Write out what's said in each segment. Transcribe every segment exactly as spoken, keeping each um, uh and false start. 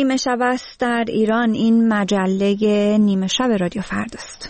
نیمه شب است در ایران. این مجله نیمه شب رادیو فرداست.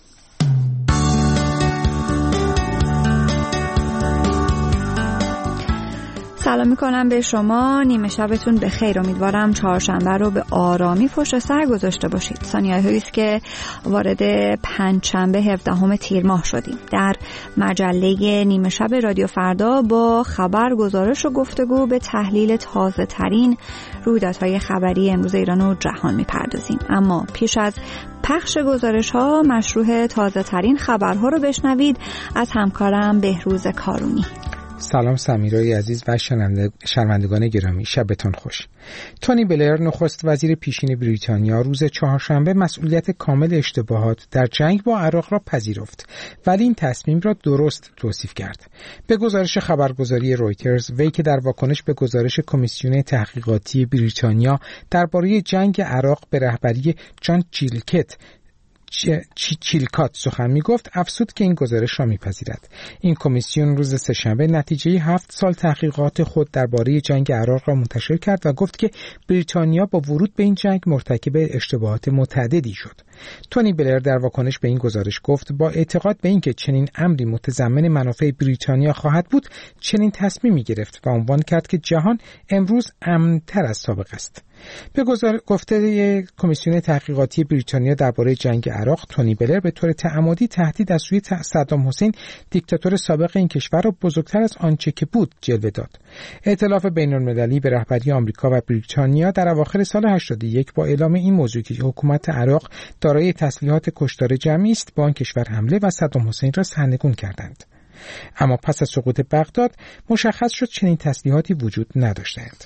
سلام میکنم به شما، نیمه شبتون به خیر. امیدوارم چهارشنبه رو به آرامی پشت سر گذاشته باشید. ثانیه‌هایی است که وارد پنجشنبه هفدهم تیر ماه شدیم. در مجله نیمه شب رادیو فردا با خبر، گزارش و گفتگو به تحلیل تازه ترین رویدادهای خبری امروز ایران و جهان میپردازیم. اما پیش از پخش گزارش ها مشروع تازه ترین خبرها رو بشنوید از همکارم بهروز کارونی. سلام سمیرای عزیز و شنوندگان گرامی، شبتون خوش. تونی بلر نخست وزیر پیشین بریتانیا روز چهارشنبه مسئولیت کامل اشتباهات در جنگ با عراق را پذیرفت، ولی این تصمیم را درست توصیف کرد. به گزارش خبرگزاری رویترز، وی که در واکنش به گزارش کمیسیون تحقیقاتی بریتانیا درباره جنگ عراق به رهبری جان چیلکت چی چیلکات سخن می گفت، افسود که این گزارش را میپذیرد. این کمیسیون روز سه‌شنبه نتیجه هفت سال تحقیقات خود درباره جنگ عراق را منتشر کرد و گفت که بریتانیا با ورود به این جنگ مرتکب اشتباهات متعددی شد. تونی بلر در واکنش به این گزارش گفت با اعتقاد به اینکه چنین امری متضمن منافع بریتانیا خواهد بود، چنین تصمیمی گرفت و عنوان کرد که جهان امروز امن‌تر از سابق است. به گفته کمیسیون تحقیقاتی بریتانیا درباره جنگ عراق، تونی بلر به طور تعمدی تهدید از سوی صدام حسین، دیکتاتور سابق این کشور، را بزرگتر از آنچه که بود جلوه داد. ائتلاف بین‌المللی به رهبری آمریکا و بریتانیا در اواخر سال هشتاد و یک با اعلام این موضوع که حکومت عراق دارای تسلیحات کشتار جمعی است، به آن کشور حمله و صدام حسین را سرنگون کردند. اما پس از سقوط بغداد مشخص شد چنین تسلیحاتی وجود نداشتند.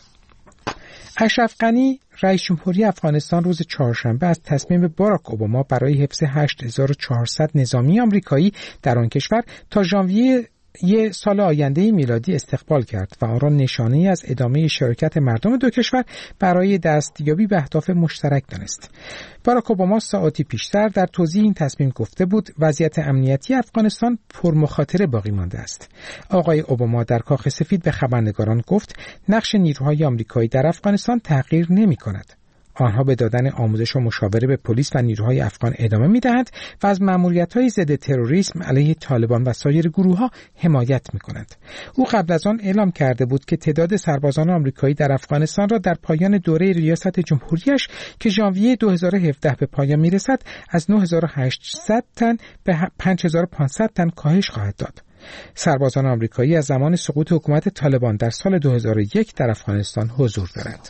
اشرف غنی رئیس جمهوری افغانستان روز چهارشنبه از تصمیم باراک اوباما برای حفظ هشت هزار و چهارصد نظامی آمریکایی در آن کشور تا ژانویه یه سال آینده میلادی استقبال کرد و آن را نشانه‌ای از ادامه شراکت مردم دو کشور برای دستیابی به اهداف مشترک دانست. باراک اوباما ساعاتی پیشتر در توضیح این تصمیم گفته بود وضعیت امنیتی افغانستان پرمخاطره باقی مانده است. آقای اوباما در کاخ سفید به خبرنگاران گفت نقش نیروهای آمریکایی در افغانستان تغییر نمی‌کند. آنها به دادن آموزش و مشاوره به پلیس و نیروهای افغان ادامه می‌دهند و از مأموریت‌های ضد تروریسم علیه طالبان و سایر گروه‌ها حمایت می‌کنند. او قبل از آن اعلام کرده بود که تعداد سربازان آمریکایی در افغانستان را در پایان دوره ریاست جمهوریش که ژانویه دو هزار و هفده به پایان می‌رسد از نه هزار و هشتصد تن به پنج هزار و پانصد تن کاهش خواهد داد. سربازان آمریکایی از زمان سقوط حکومت طالبان در سال دو هزار و یک در افغانستان حضور دارند.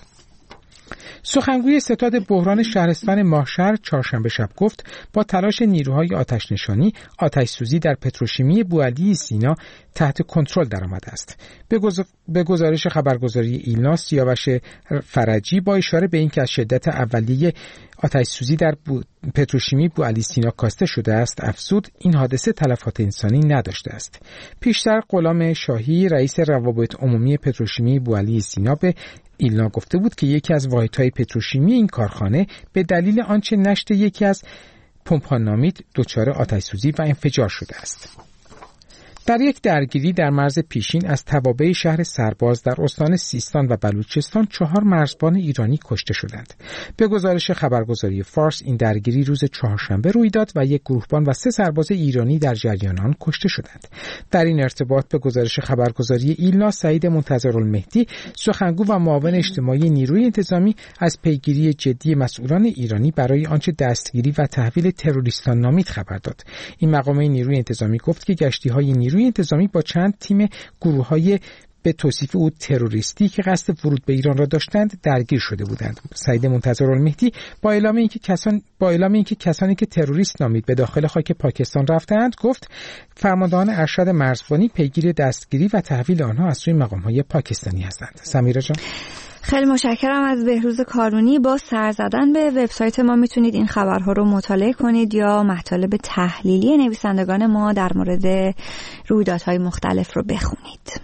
سخنگوی ستاد بحران شهرستان ماهشهر چهارشنبه شب گفت با تلاش نیروهای آتش‌نشانی، آتش‌سوزی در پتروشیمی بوعلی سینا تحت کنترل درآمده است. به گزارش خبرگزاری ایلنا، سیاوش فرجی با اشاره به اینکه از شدت اولیه آتش‌سوزی در بو... پتروشیمی بوعلی سینا کاسته شده است، افزود این حادثه تلفات انسانی نداشته است. پیشتر غلام شاهی رئیس روابط عمومی پتروشیمی بوعلی سینا به ایلنا گفته بود که یکی از واحدهای پتروشیمی این کارخانه به دلیل آنچه نشت یکی از پمپ‌ها نامید دچار آتش‌سوزی و انفجار شده است. در یک درگیری در مرز پیشین از توابع شهر سرباز در استان سیستان و بلوچستان چهار مرزبان ایرانی کشته شدند. به گزارش خبرگزاری فارس این درگیری روز چهارشنبه روی داد و یک گروهبان و سه سرباز ایرانی در جریان آن کشته شدند. در این ارتباط به گزارش خبرگزاری ایلنا، سعید منتظرالمهدی، سخنگو و معاون اجتماعی نیروی انتظامی، از پیگیری جدی مسئولان ایرانی برای آنچه دستگیری و تحویل تروریستان نامید خبر داد. این مقام نیروی انتظامی گفت که گشتی‌های نیروی انتظامی با چند تیم گروه‌های به توصیف او تروریستی که قصد ورود به ایران را داشتند درگیر شده بودند. سعید منتظرالمهدی با اعلام اینکه کسان با اعلام اینکه کسانی که تروریست نامید به داخل خاک پاکستان رفتند، گفت فرماندهان ارشد مرزبانی پیگیر دستگیری و تحویل آنها از سوی مقام‌های پاکستانی هستند. سمیرا جان، خیلی متشکرم از بهروز کارونی. با سر زدن به وبسایت ما میتونید این خبرها رو مطالعه کنید یا مطالب تحلیلی نویسندگان ما در مورد رویدادهای مختلف رو بخونید.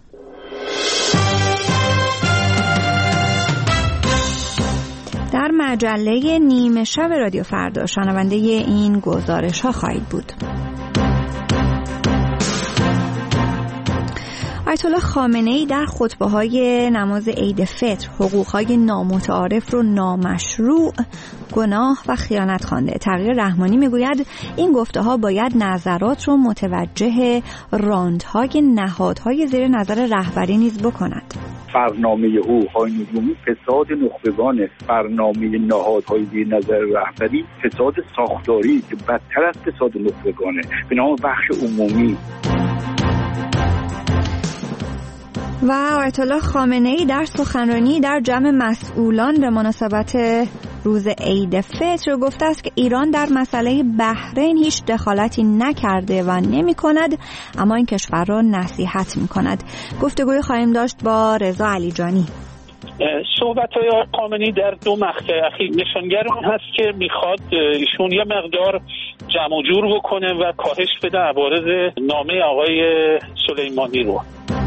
در مجله نیمه شب رادیو فردا شنونده این گزارش ها خواهید بود. آیت الله خامنه‌ای در خطبه‌های نماز عید فطر حقوق‌های نامتعارف رو نامشروع، گناه و خیانت خوانده. تغییر رحمانی میگوید این گفته‌ها باید نظرات رو متوجه راندهای نهادهای زیر نظر رهبری نیز بکند. برنامه حقوق‌های نجومی فساد نخبگان است. برنامه نهادهای زیر نظر رهبری فساد ساختاری که بدتر از فساد نخبگانه به نام بخش عمومی. و آیت الله خامنه‌ای در سخنرانی در جمع مسئولان به مناسبت روز عید فطر گفته است که ایران در مسئله بحرین هیچ دخالتی نکرده و نمی کند، اما این کشور را نصیحت می کند. گفتگوی خواهیم داشت با رضا علیجانی. صحبت‌های آقای خامنه‌ای در دو مقطع اخیر نشانگر اون هست که میخواد ایشون یه مقدار جمع و جور بکنه و کاهش بده عوارض نامه آقای سلیمانی رو.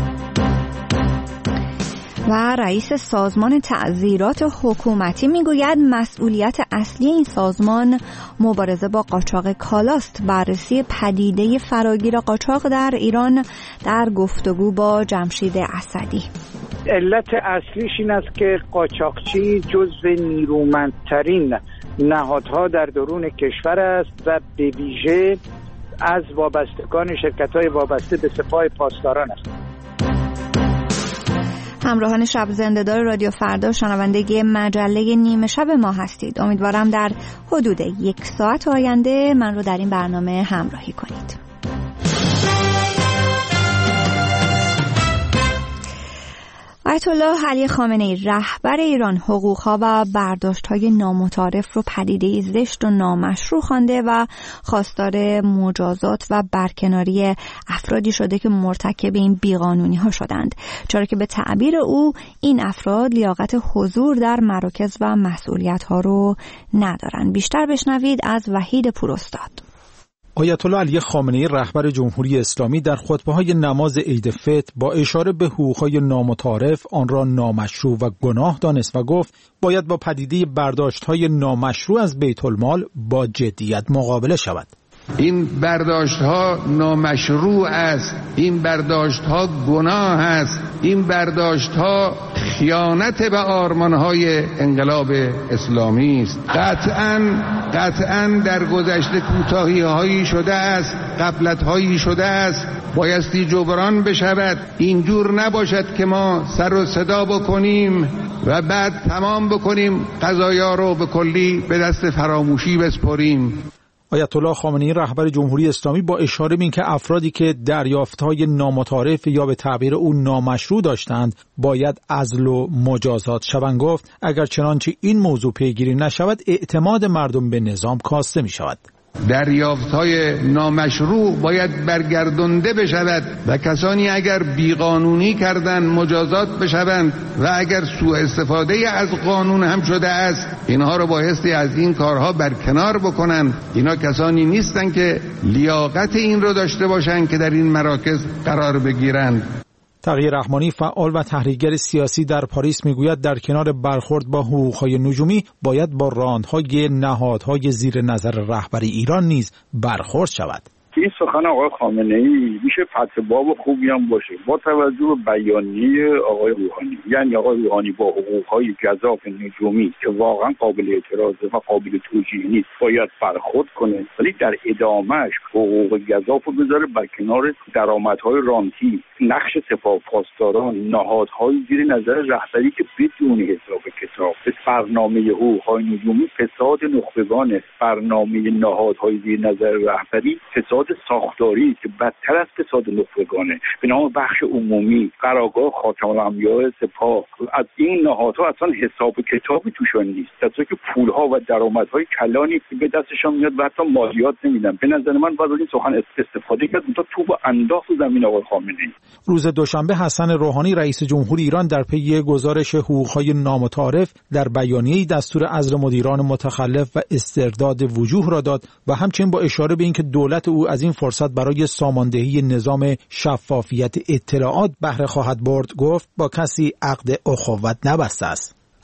و رئیس سازمان تعزیرات حکومتی میگوید مسئولیت اصلی این سازمان مبارزه با قاچاق کالاست. بررسی پدیده فراگیر قاچاق در ایران در گفتگو با جمشید اسدی. علت اصلیش این است که قاچاقچی جزو نیرومندترین نهادها در درون کشور است و به ویژه از وابستگان شرکت‌های وابسته به سپاه پاسداران است. همراهان شب زنده‌دار رادیو فردا شنونده مجله نیمه شب ما هستید. امیدوارم در حدود یک ساعت آینده من رو در این برنامه همراهی کنید. آیت الله علی خامنه‌ای رهبر ایران حقوق‌ها و برداشت‌های نامتعارف رو پدیده زشت و نامشروع خوانده و خواستار مجازات و برکناری افرادی شده که مرتکب این بیقانونی‌ها شدند، چرا که به تعبیر او این افراد لیاقت حضور در مراکز و مسئولیت‌ها رو ندارند. بیشتر بشنوید از وحید پوراستاد. آیت الله علی خامنه‌ای رهبر جمهوری اسلامی در خطبه‌های نماز عید فطر با اشاره به حقوق‌های نامتعارف آن را نامشروع و گناه دانست و گفت باید با پدیده برداشت‌های نامشروع از بیت المال با جدیت مقابله شود. این برداشت‌ها نامشروع است، این برداشت‌ها گناه است، این برداشت‌ها خیانت به آرمان‌های انقلاب اسلامی است. قطعاً قطعاً در گذشته کوتاهی‌هایی شده است، غفلت‌هایی شده است، بایستی جبران بشود. اینجور نباشد که ما سر و صدا بکنیم و بعد تمام بکنیم قضایا رو به کلی به دست فراموشی بسپاریم. آیت الله خامنه‌ای رهبر جمهوری اسلامی با اشاره به اینکه افرادی که دریافت‌های نامتعارف یا به تعبیر او نامشروع داشتند باید عزل و مجازات شوند گفت اگر چنانچه این موضوع پیگیری نشود اعتماد مردم به نظام کاسته می‌شود. دریافت‌های نامشروع باید برگردانده بشود و کسانی اگر بیقانونی کردند مجازات بشوند و اگر سوء استفاده از قانون هم شده است اینها رو بایستی از این کارها برکنار بکنن. اینا کسانی نیستن که لیاقت این رو داشته باشند که در این مراکز قرار بگیرند. تغییر رحمانی فعال و تحریکگر سیاسی در پاریس میگوید در کنار برخورد با حقوق‌های نجومی باید با راندهای نهادهای زیر نظر رهبری ایران نیز برخورد شود. این سخن آقای خامنه‌ای میشه فتواب خوبی هم باشه با توجه به بیانیه آقای روحانی. یعنی آقای روحانی با حقوق‌های گزاف نجومی که واقعا قابل اعتراضه و قابل توجیه نیست باید برخورد کنه، ولی در ادامهش حقوق گزاف رو بذاره بر کنار درآمدهای رانتی، نقش سپاه پاسداران، نهادهای زیر نظر رهبری که بدون حساب کتاب. برنامه حقوق‌های نجومی فساد نخبگان است. برنامه نهادهای زیر نظر رهبری فساد ساختاری که بدتر از فساد نخبگانه به نام بخش عمومی، قرارگاه خاتم الانبیاء سپاه. از این نهادها اصلا حساب کتابی توشون نیست، در صورتی که پولها و درآمدهای کلانی به دستشون میاد و حتی مالیات نمیدن. به نظر من باید این سخن استفاده کرد تا توپ انداخت زمین آقای خامنه‌ای. روز دوشنبه حسن روحانی رئیس جمهوری ایران در پی گزارش حقوق‌های نامتعارف در بیانیه‌ای دستور عزل مدیران متخلف و استرداد وجوه را داد و همچنین با اشاره به اینکه دولت او از این فرصت برای ساماندهی نظام شفافیت اطلاعات بهره خواهد برد گفت با کسی عقد اخوت نبسته است.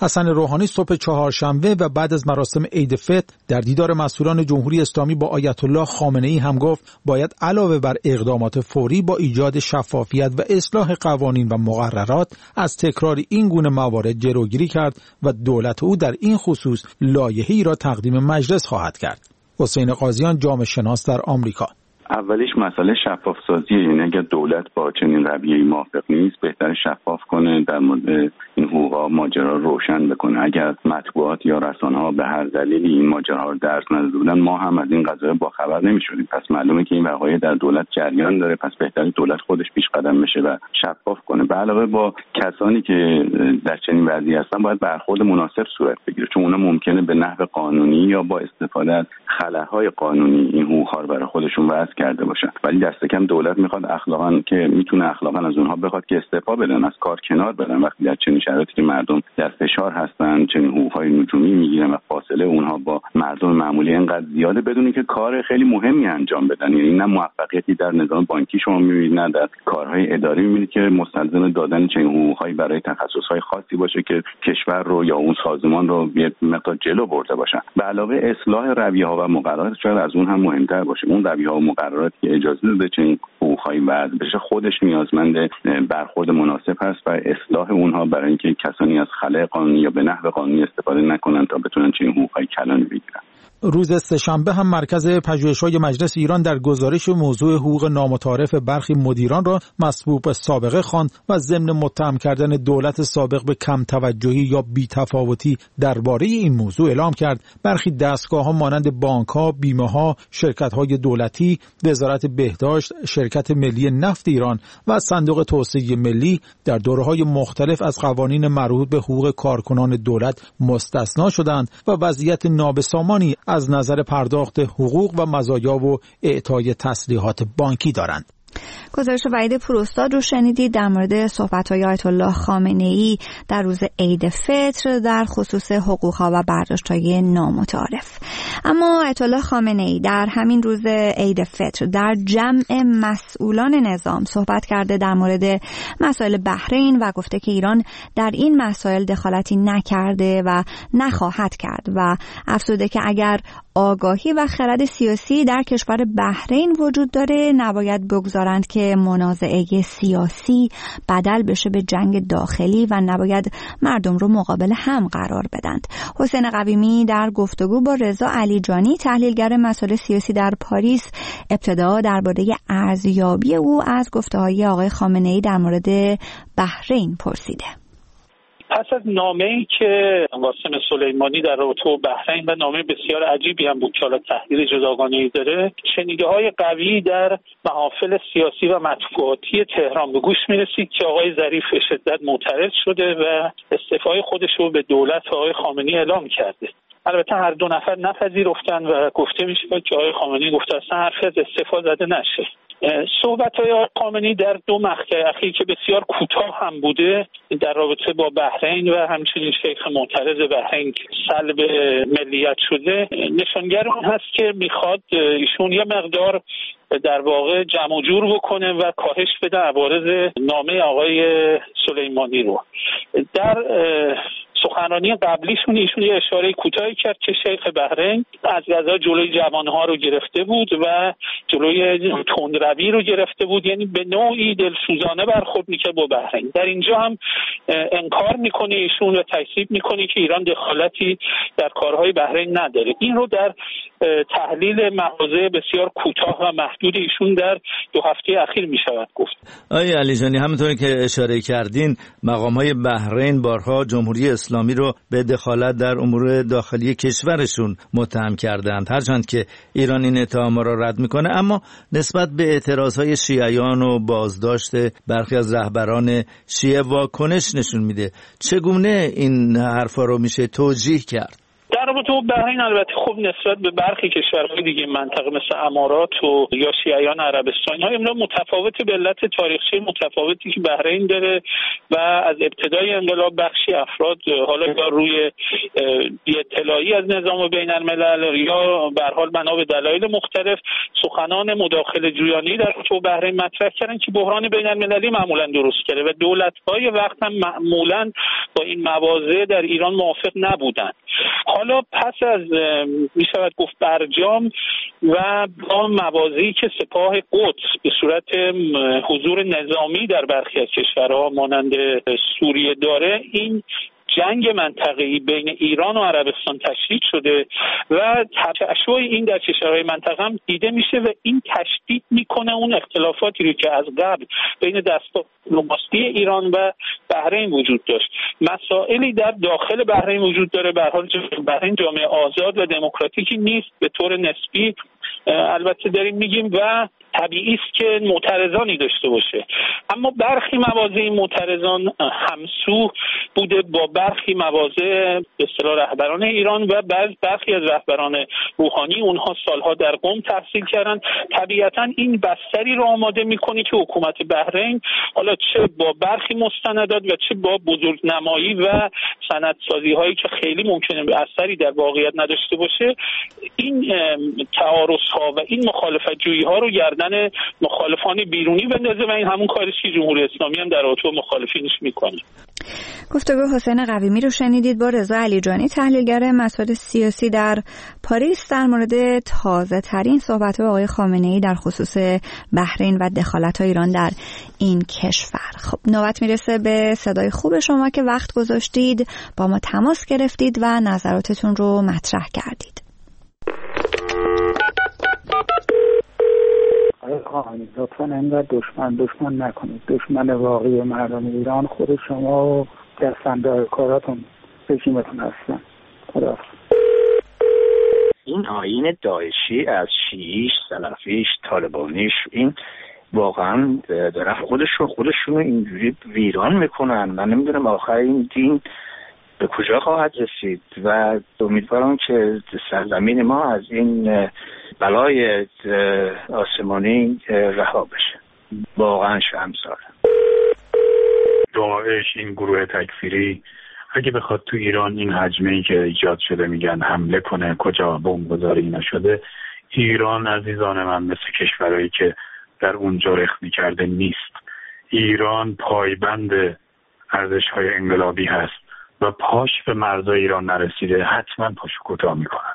حسن روحانی صبح چهارشنبه و بعد از مراسم عید فطر در دیدار مسئولان جمهوری اسلامی با آیت الله خامنه‌ای هم گفت باید علاوه بر اقدامات فوری با ایجاد شفافیت و اصلاح قوانین و مقررات از تکرار این گونه موارد جلوگیری کرد و دولت او در این خصوص لایحه‌ای را تقدیم مجلس خواهد کرد. حسین قاضیان، جامعه شناس در آمریکا: اولیش مسئله شفاف سازیه. یعنی اگر دولت با چنین رویه‌ای موافق نیست بهتر شفاف کنه، در مورد این حقوقا ماجرا روشن بکنه. اگر مطبوعات یا رسانه‌ها به هر دلیلی این ماجراها رو درس نداده بودن ما هم از این قضایا با خبر نمی‌شدیم. پس معلومه که این وقایع در دولت جریان داره، پس بهتره دولت خودش پیش قدم بشه و شفاف کنه. به علاوه با کسانی که در چنین وضعی هستن باید برخورد مناسب صورت بگیره، چون اونا ممکنه به نحو قانونی یا با استفاده از خلاهای قانونی این حقوق‌ها رو برای خودشون وضع کرده باشن. ولی دست کم دولت میخواد اخلاقا که میتونه اخلاقا از اونها بخواد که استعفا بدن، از کار کنار بدن وقتی در چنین شرایطی که مردم در فشار هستن چنین حقوق‌های نجومی میگیرن و فاصله اونها با مردم معمولی اینقدر زیاده بدون که کار خیلی مهمی انجام بدن. یعنی نه موفقیتی در نظام بانکی شما میبینید نه در کارهای اداری میبینید که مستلزم دادن چنین حقوق‌هایی برای تخصص‌های خاصی باشه که کشور رو یا اون سازمان رو یه مقدار جلو برده باشن. به علاوه اصلاح رویه‌ها و مقررات شاید از اون هم مهمتر باشه. اون رویه‌ها و مقررات که اجازه داده چنین حقوق‌هایی وضع بشه خودش نیازمند برخورد مناسب هست و اصلاح اونها برای اینکه کسانی از خلأ قانونی یا به نحو قانونی استفاده نکنند تا بتونن چنین حقوق‌های کلانی بگیرن. روز سه‌شنبه هم مرکز پژوهش‌های مجلس ایران در گزارش موضوع حقوق نامتعارف برخی مدیران را مسبوق به سابقه خواند و ضمن متهم کردن دولت سابق به کم توجهی یا بی‌تفاوتی درباره این موضوع اعلام کرد برخی دستگاه‌ها مانند بانک‌ها، بیمه‌ها، شرکت‌های دولتی، وزارت بهداشت، شرکت ملی نفت ایران و صندوق توسعه ملی در دوره‌های مختلف از قوانین مربوط به حقوق کارکنان دولت مستثنا شدند و وضعیت نابسامانی از نظر پرداخت حقوق و مزایا و اعطای تسلیحات بانکی دارند. گزارش وحید پوراستاد رو شنیدید در مورد صحبت‌های آیت الله خامنه‌ای در روز عید فطر در خصوص حقوق‌ها و برداشت‌های نامتعارف. اما آیت الله خامنه‌ای در همین روز عید فطر در جمع مسئولان نظام صحبت کرده در مورد مسائل بحرین و گفته که ایران در این مسائل دخالتی نکرده و نخواهد کرد و افزوده که اگر آگاهی و خرد سیاسی در کشور بحرین وجود داره نباید بگذارند که منازعه سیاسی بدل بشه به جنگ داخلی و نباید مردم رو مقابل هم قرار بدند. حسین قویمی در گفتگو با رضا علیجانی تحلیلگر مسائل سیاسی در پاریس ابتدا درباره ارزیابی او از گفته‌های آقای خامنه‌ای در مورد بحرین پرسیده. پس از نامه‌ای که قاسم سلیمانی در رابطه با بحرین و نامه بسیار عجیبی هم بود که حالا تحلیل جداگانه‌ای داره، شنیده‌های قوی در محافل سیاسی و مطبوعاتی تهران به گوش می‌رسید که آقای ظریف به شدت معترض شده و استعفای خودش رو به دولت آقای خامنه‌ای اعلام کرده. البته هر دو نفر نپذیرفتن و گفته میشه که آقای خامنه‌ای گفته اصلا حرفی از استعفا زده نشه. صحبت‌های آقای خامنه‌ای در دو مقطع اخیر که بسیار کوتاه هم بوده در رابطه با بحرین و همچنین شیخ معترض بحرین سلب ملیت شده نشانگر اون هست که میخواد ایشون یه مقدار در واقع جمع و جور بکنه و کاهش بده عوارض نامه آقای سلیمانی رو. در سخنرانی قبلیشون ایشون یه اشاره کوتاهی کرد که شیخ بحرین از قضا جلوی جوانها رو گرفته بود و جلوی تندروی رو گرفته بود، یعنی به نوعی دلسوزانه برخورد میکنه با بحرین. در اینجا هم انکار میکنه ایشون و تکذیب میکنه که ایران دخالتی در کارهای بحرین نداره. این رو در تحلیل مواضع بسیار کوتاه و محدود ایشون در دو هفته اخیر میشود گفت. آقای علیجانی، همونطور که اشاره کردین مقام‌های بحرین بارها جمهوری اسلامی رو به دخالت در امور داخلی کشورشون متهم کردند، هرچند که ایران این اتهامات را رد میکنه، اما نسبت به اعتراضهای شیعیان و بازداشت برخی از رهبران شیعه واکنش نشون میده. چگونه این حرفا رو میشه توجیه کرد؟ در رابطه با بحرین البته خب نسبت به برخی کشورهای دیگه منطقه مثل امارات و یا شیعیان عربستان ها امروز متفاوت به علت تاریخچه متفاوتی که بحرین داره و از ابتدای انقلاب بخشی افراد حالا یا روی بی اطلاعی از نظام بین الملل یا به هر حال بنا به دلایل مختلف سخنان مداخله جویانه در تو بحرین مطرح کردن که بحران بین المللی معمولا درست کرده و دولت‌های وقت هم معمولا با این مواضع در ایران موافق نبودند. حالا پس از میشود گفت برجام و با مواضعی که سپاه قدس به صورت حضور نظامی در برخی از کشورها مانند سوریه داره، این جنگ منطقه‌ای بین ایران و عربستان تشدید شده و تشعشع این در کشورهای منطقه هم دیده میشه و این تشدید میکنه اون اختلافاتی رو که از قبل بین دستگاه دیپلماسی ایران و بحرین وجود داشت. مسائلی در داخل بحرین وجود داره، به هر حال بحرین جامعه آزاد و دموکراتیکی نیست به طور نسبی البته داریم میگیم و طبیعی است که معترضانی داشته باشه، اما برخی مواضع معترضان همسو بوده با برخی مواضع به اصطلاح رهبران ایران و بعض برخی از رهبران روحانی، اونها سالها در قم تحصیل کردن. طبیعتا این بستری رو آماده میکنه که حکومت بحرین حالا چه با برخی مستندات و چه با بزرگنمایی و سندسازی هایی که خیلی ممکنه به اثری در واقعیت نداشته باشه این تعارض ها و این مخالفت جویی ها رو گردن مخالفان بیرونی بندازه و این همون کاری که جمهوری اسلامی هم در رابطه با مخالفینش میکنه. گفتگو حسین قویمی رو شنیدید با رضا علیجانی، تحلیلگر مسائل سیاسی در پاریس، در مورد تازه ترین صحبت آقای خامنه‌ای در خصوص بحرین و دخالت ایران در این کشور. خب نوبت میرسه به صدای خوب شما که وقت گذاشتید با ما تماس گرفتید و نظراتتون رو مطرح کردید. آقای خامنه‌ای لطفاً اینقدر دشمن دشمن نکنید. دشمن واقعی مردم ایران خود شما و دستنده کاراتون رژیمتون هستن. خداحافظ. این آیین داعشی از شیعیش، سلفیش، طالبانیش این واقعا دارن خودش رو خودشون اینجوری ویران میکنن. من نمیدونم آخر این دین به کجا خواهد رسید و امیدوارم که سرزمین ما از این بلای آسمانی رها بشه. واقعا شرمسار. داعش، این گروه تکفیری اگه بخواد تو ایران این حجمه‌ای که ایجاد شده میگن حمله کنه، کجا بمبگذاری نشده، ایران عزیزان من مثل کشورهایی که در اونجا رخنه کرده نیست. ایران پایبند ارزش‌های انقلابی هست و پاش به مرزای ایران نرسیده حتما پاشو کوتاه میکنن.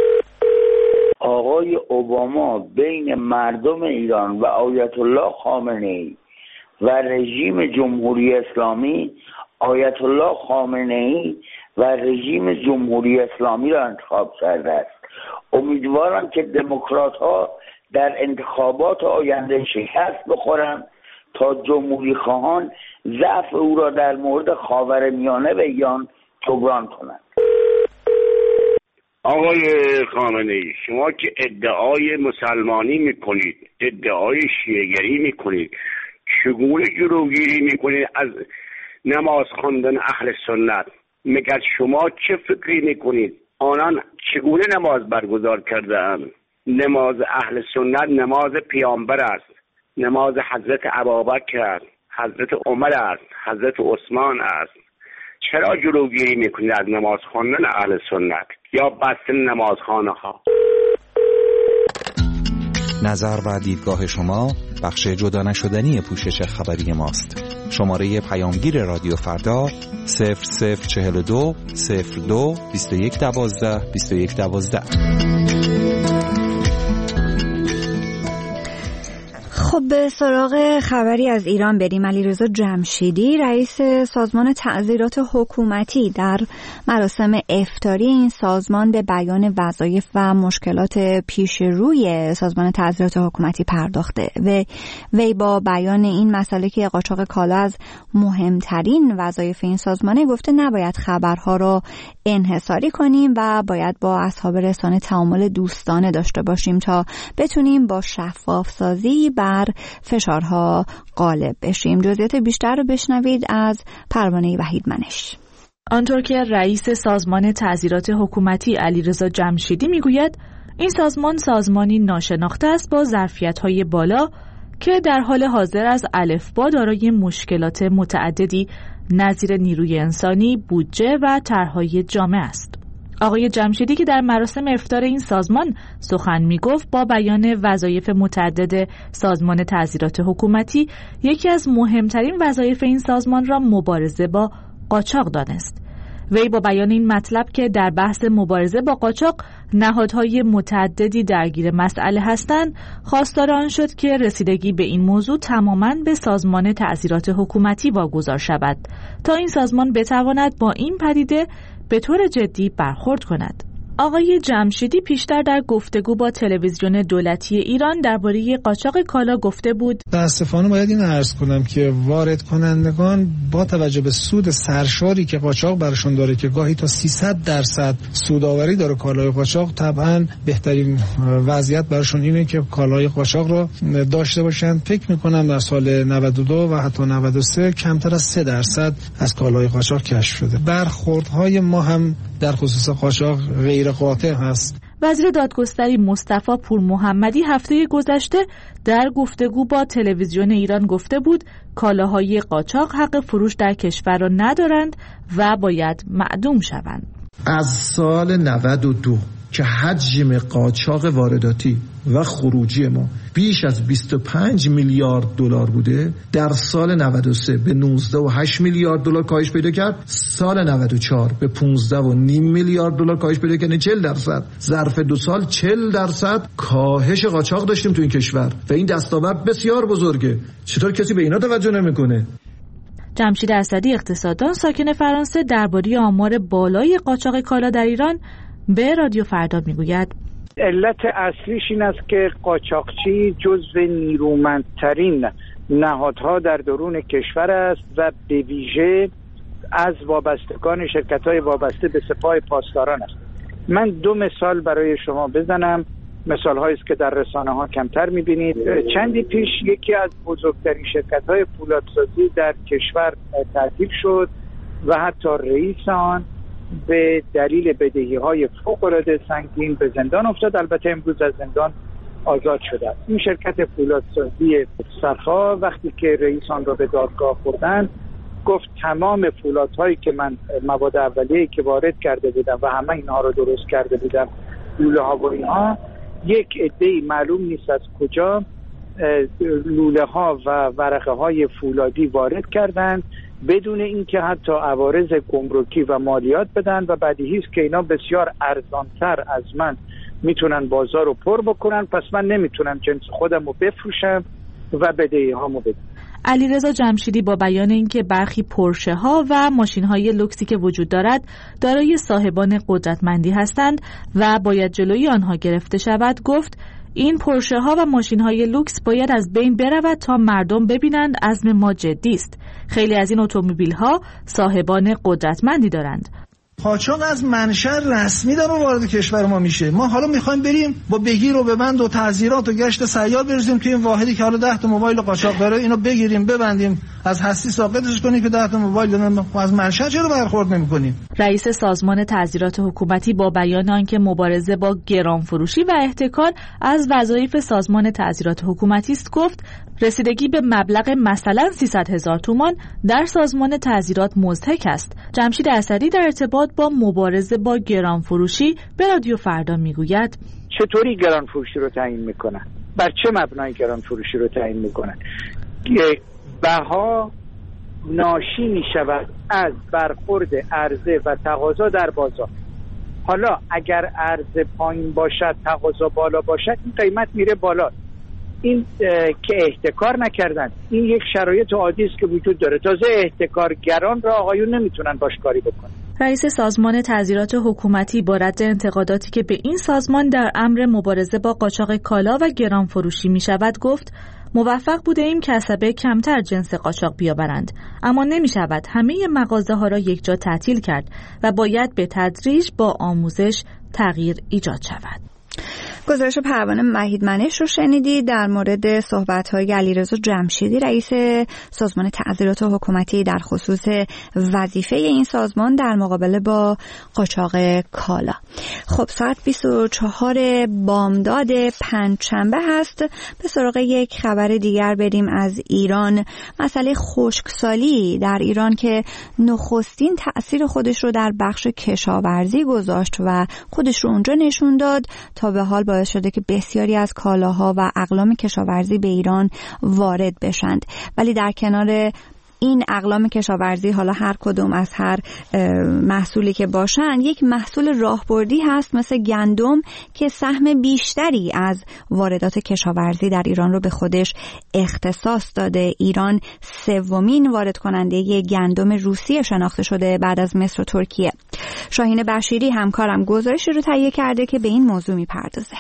آقای اوباما بین مردم ایران و آیت الله خامنه‌ای و رژیم جمهوری اسلامی، آیت الله خامنه‌ای و رژیم جمهوری اسلامی را انتخاب کرده است. امیدوارم که دموکرات‌ها در انتخابات آینده شکست بخورند تا جمهوری خواهان ضعف او را در مورد خاورمیانه و ایران جبران کنند. آقای خامنه‌ای، شما که ادعای مسلمانی میکنید، ادعای شیعه‌گری میکنید، چگونه جلوگیری میکنید از نماز خواندن اهل سنت؟ مگر شما چه فکری میکنید آنان چگونه نماز برگزار کرده‌اند؟ نماز اهل سنت نماز پیامبر است، نماز حضرت ابوبکر است، حضرت عمر است، حضرت عثمان است. چرا جلوگیری میکنید از نماز خواندن اهل سنت یا بستن نمازخانه ها؟ نظر و دیدگاه شما بخش جدا نشدنی پوشش خبری ماست. شماره پیامگیر رادیو فردا صفر صفر چهل و دو صفر دو بیست و یک دوازده بیست و یک دوازده. خب به سراغ خبری از ایران بریم. علیرضا جمشیدی رئیس سازمان تعزیرات حکومتی در مراسم افطاری این سازمان به بیان وظایف و مشکلات پیش روی سازمان تعزیرات حکومتی پرداخته و وی با بیان این مسئله که قاچاق کالا از مهمترین وظایف این سازمانه گفته نباید خبرها را انحصاری کنیم و باید با اصحاب رسانه تعامل دوستانه داشته باشیم تا بتونیم با شفاف سازی بر فشارها غالب بشیم. جزئیات بیشتر رو بشنوید از پروانه وحید منش. آنطور که رئیس سازمان تعزیرات حکومتی علیرضا جمشیدی میگوید این سازمان سازمانی ناشناخته است با ظرفیت‌های بالا که در حال حاضر از الفبا دارای مشکلات متعددی نظیر نیروی انسانی، بودجه و طرح‌های جامع است. آقای جمشیدی که در مراسم افطار این سازمان سخن می‌گفت با بیان وظایف متعدد سازمان تعزیرات حکومتی یکی از مهمترین وظایف این سازمان را مبارزه با قاچاق دانست. وی با بیان این مطلب که در بحث مبارزه با قاچاق نهادهای متعددی درگیر مسئله هستند، خواستار آن شد که رسیدگی به این موضوع تماماً به سازمان تعزیرات حکومتی واگذار شود تا این سازمان بتواند با این پدیده به طور جدی برخورد کند. آقای جمشیدی پیشتر در گفتگو با تلویزیون دولتی ایران درباره قاچاق کالا گفته بود: متاسفانه باید این عرض کنم که وارد کنندگان با توجه به سود سرشاری که قاچاق برشون داره که گاهی تا سیصد درصد سودآوری داره کالای قاچاق، طبعا بهترین وضعیت برشون اینه که کالای قاچاق رو داشته باشن. فکر میکنم در سال نود و دو و حتی نود و سه کمتر از سه درصد از کالای قاچاق کشف شده. برخوردهای ما هم در خصوص قاچاق غیر قاطع هست. وزیر دادگستری مصطفی پور محمدی هفته گذشته در گفتگو با تلویزیون ایران گفته بود کالاهای قاچاق حق فروش در کشور را ندارند و باید معدوم شوند. از سال نود و دو که حجم قاچاق وارداتی و خروجی ما بیش از بیست و پنج میلیارد دلار بوده، در سال نود و سه به نوزده و هشت میلیارد دلار کاهش پیدا کرد، سال نود و چهار به پانزده و نیم میلیارد دلار کاهش پیدا کرد. چهل درصد ظرف دو سال چهل درصد کاهش قاچاق داشتیم تو این کشور و این دستاورد بسیار بزرگه. چطور کسی به اینا توجه نمیکنه؟ جمشید اسدی اقتصاددان ساکن فرانسه درباره آمار بالای قاچاق کالا در ایران به رادیو فردا میگوید: علت اصلیش این است که قاچاقچی جزو نیرومندترین نهادها در درون کشور است و به ویژه از وابستگان شرکت‌های وابسته به سپاه پاسداران است. من دو مثال برای شما بزنم، مثال‌هایی است که در رسانه‌ها کمتر می‌بینید. چندی پیش یکی از بزرگترین شرکت‌های فولادسازی در کشور تعطیل شد و حتی رئیس آن به دلیل بدهی‌های فوق‌العاده سنگین به زندان افتاد. البته امروز از زندان آزاد شده است. این شرکت فولادسازی صفا وقتی که رئیس آن را به دادگاه بردند گفت تمام فولادهایی که من مواد اولیه‌ای که وارد کرده بودم و همه اینها رو درست کرده بودم، لوله ها و اینها، یک عده‌ای معلوم نیست از کجا لوله ها و ورقه های فولادی وارد کردند بدون اینکه حتی عوارض گمرکی و مالیات بدن و بدیهی است که اینا بسیار ارزانتر از من میتونن بازار رو پر بکنن، پس من نمیتونم جنس خودم رو بفروشم و بدهی هامو بدم. علیرضا جمشیدی با بیان اینکه برخی پورشه ها و ماشین های لوکسی که وجود دارد دارای صاحبان قدرتمندی هستند و باید جلوی آنها گرفته شود، گفت این پورشه ها و ماشین های لوکس باید از بین برود تا مردم ببینند عزم ما جدی است. خیلی از این اتومبیل ها صاحبان قدرتمندی دارند. قاچاق از منشأ رسمی داره وارد کشور ما میشه. ما حالا میخوایم بریم با بگیر و ببند و تعزیرات و گشت سیار بریزیم توی این واحدی که حالا ده تا موبایل قاچاق داره، اینو بگیریم ببندیم از هستی ساقطش کنیم که ده تا موبایل دارن. از منشأ چرا برخورد نمی‌کنیم؟ رئیس سازمان تعزیرات حکومتی با بیان آنکه مبارزه با گرانفروشی و احتکار از وظایف سازمان تعزیرات حکومتی است گفت رسیدگی به مبلغ مثلا سیصد هزار تومان در سازمان تعزیرات مضحک است. جمشید اسدی در ارتباط با مبارزه با گرانفروشی به رادیو فردا میگوید: چطوری گرانفروشی رو تعیین میکنن؟ بر چه مبنای گرانفروشی رو تعیین میکنن؟ بها ناشی میشود از برخورد عرضه و تقاضا در بازار. حالا اگر عرضه پایین باشد تقاضا بالا باشد این قیمت میره بالا. این که احتکار نکردن، این یک شرایط عادی است که وجود داره. تازه احتکارگران را آقایون نمیتونن باش کاری بکنن. رئیس سازمان تعزیرات حکومتی با رد انتقاداتی که به این سازمان در امر مبارزه با قاچاق کالا و گرانفروشی می شود گفت موفق بوده ایم کسبه کمتر جنس قاچاق بیاورند، اما نمی شود همه مغازه ها را یک جا تعطیل کرد و باید به تدریج با آموزش تغییر ایجاد شود. گزارش پروانه مهید منش رو شنیدید در مورد صحبت‌های علیرضا جمشیدی رئیس سازمان تعذیرات حکومتی در خصوص وظیفه این سازمان در مقابله با قاچاق کالا. خب ساعت بیست و چهار بامداد پنجشنبه هست. به سراغ یک خبر دیگر بریم از ایران. مسئله خشکسالی در ایران که نخستین تأثیر خودش رو در بخش کشاورزی گذاشت و خودش رو اونجا نشون داد، تا به حال باعث شده که بسیاری از کالاها و اقلام کشاورزی به ایران وارد بشند. ولی در کنار این اقلام کشاورزی، حالا هر کدوم از هر محصولی که باشن، یک محصول راهبردی هست مثل گندم که سهم بیشتری از واردات کشاورزی در ایران رو به خودش اختصاص داده. ایران سومین وارد کننده گندم روسیه شناخته شده بعد از مصر و ترکیه. شاهین بشیری همکارم گزارشی رو تهیه کرده که به این موضوع میپردازه.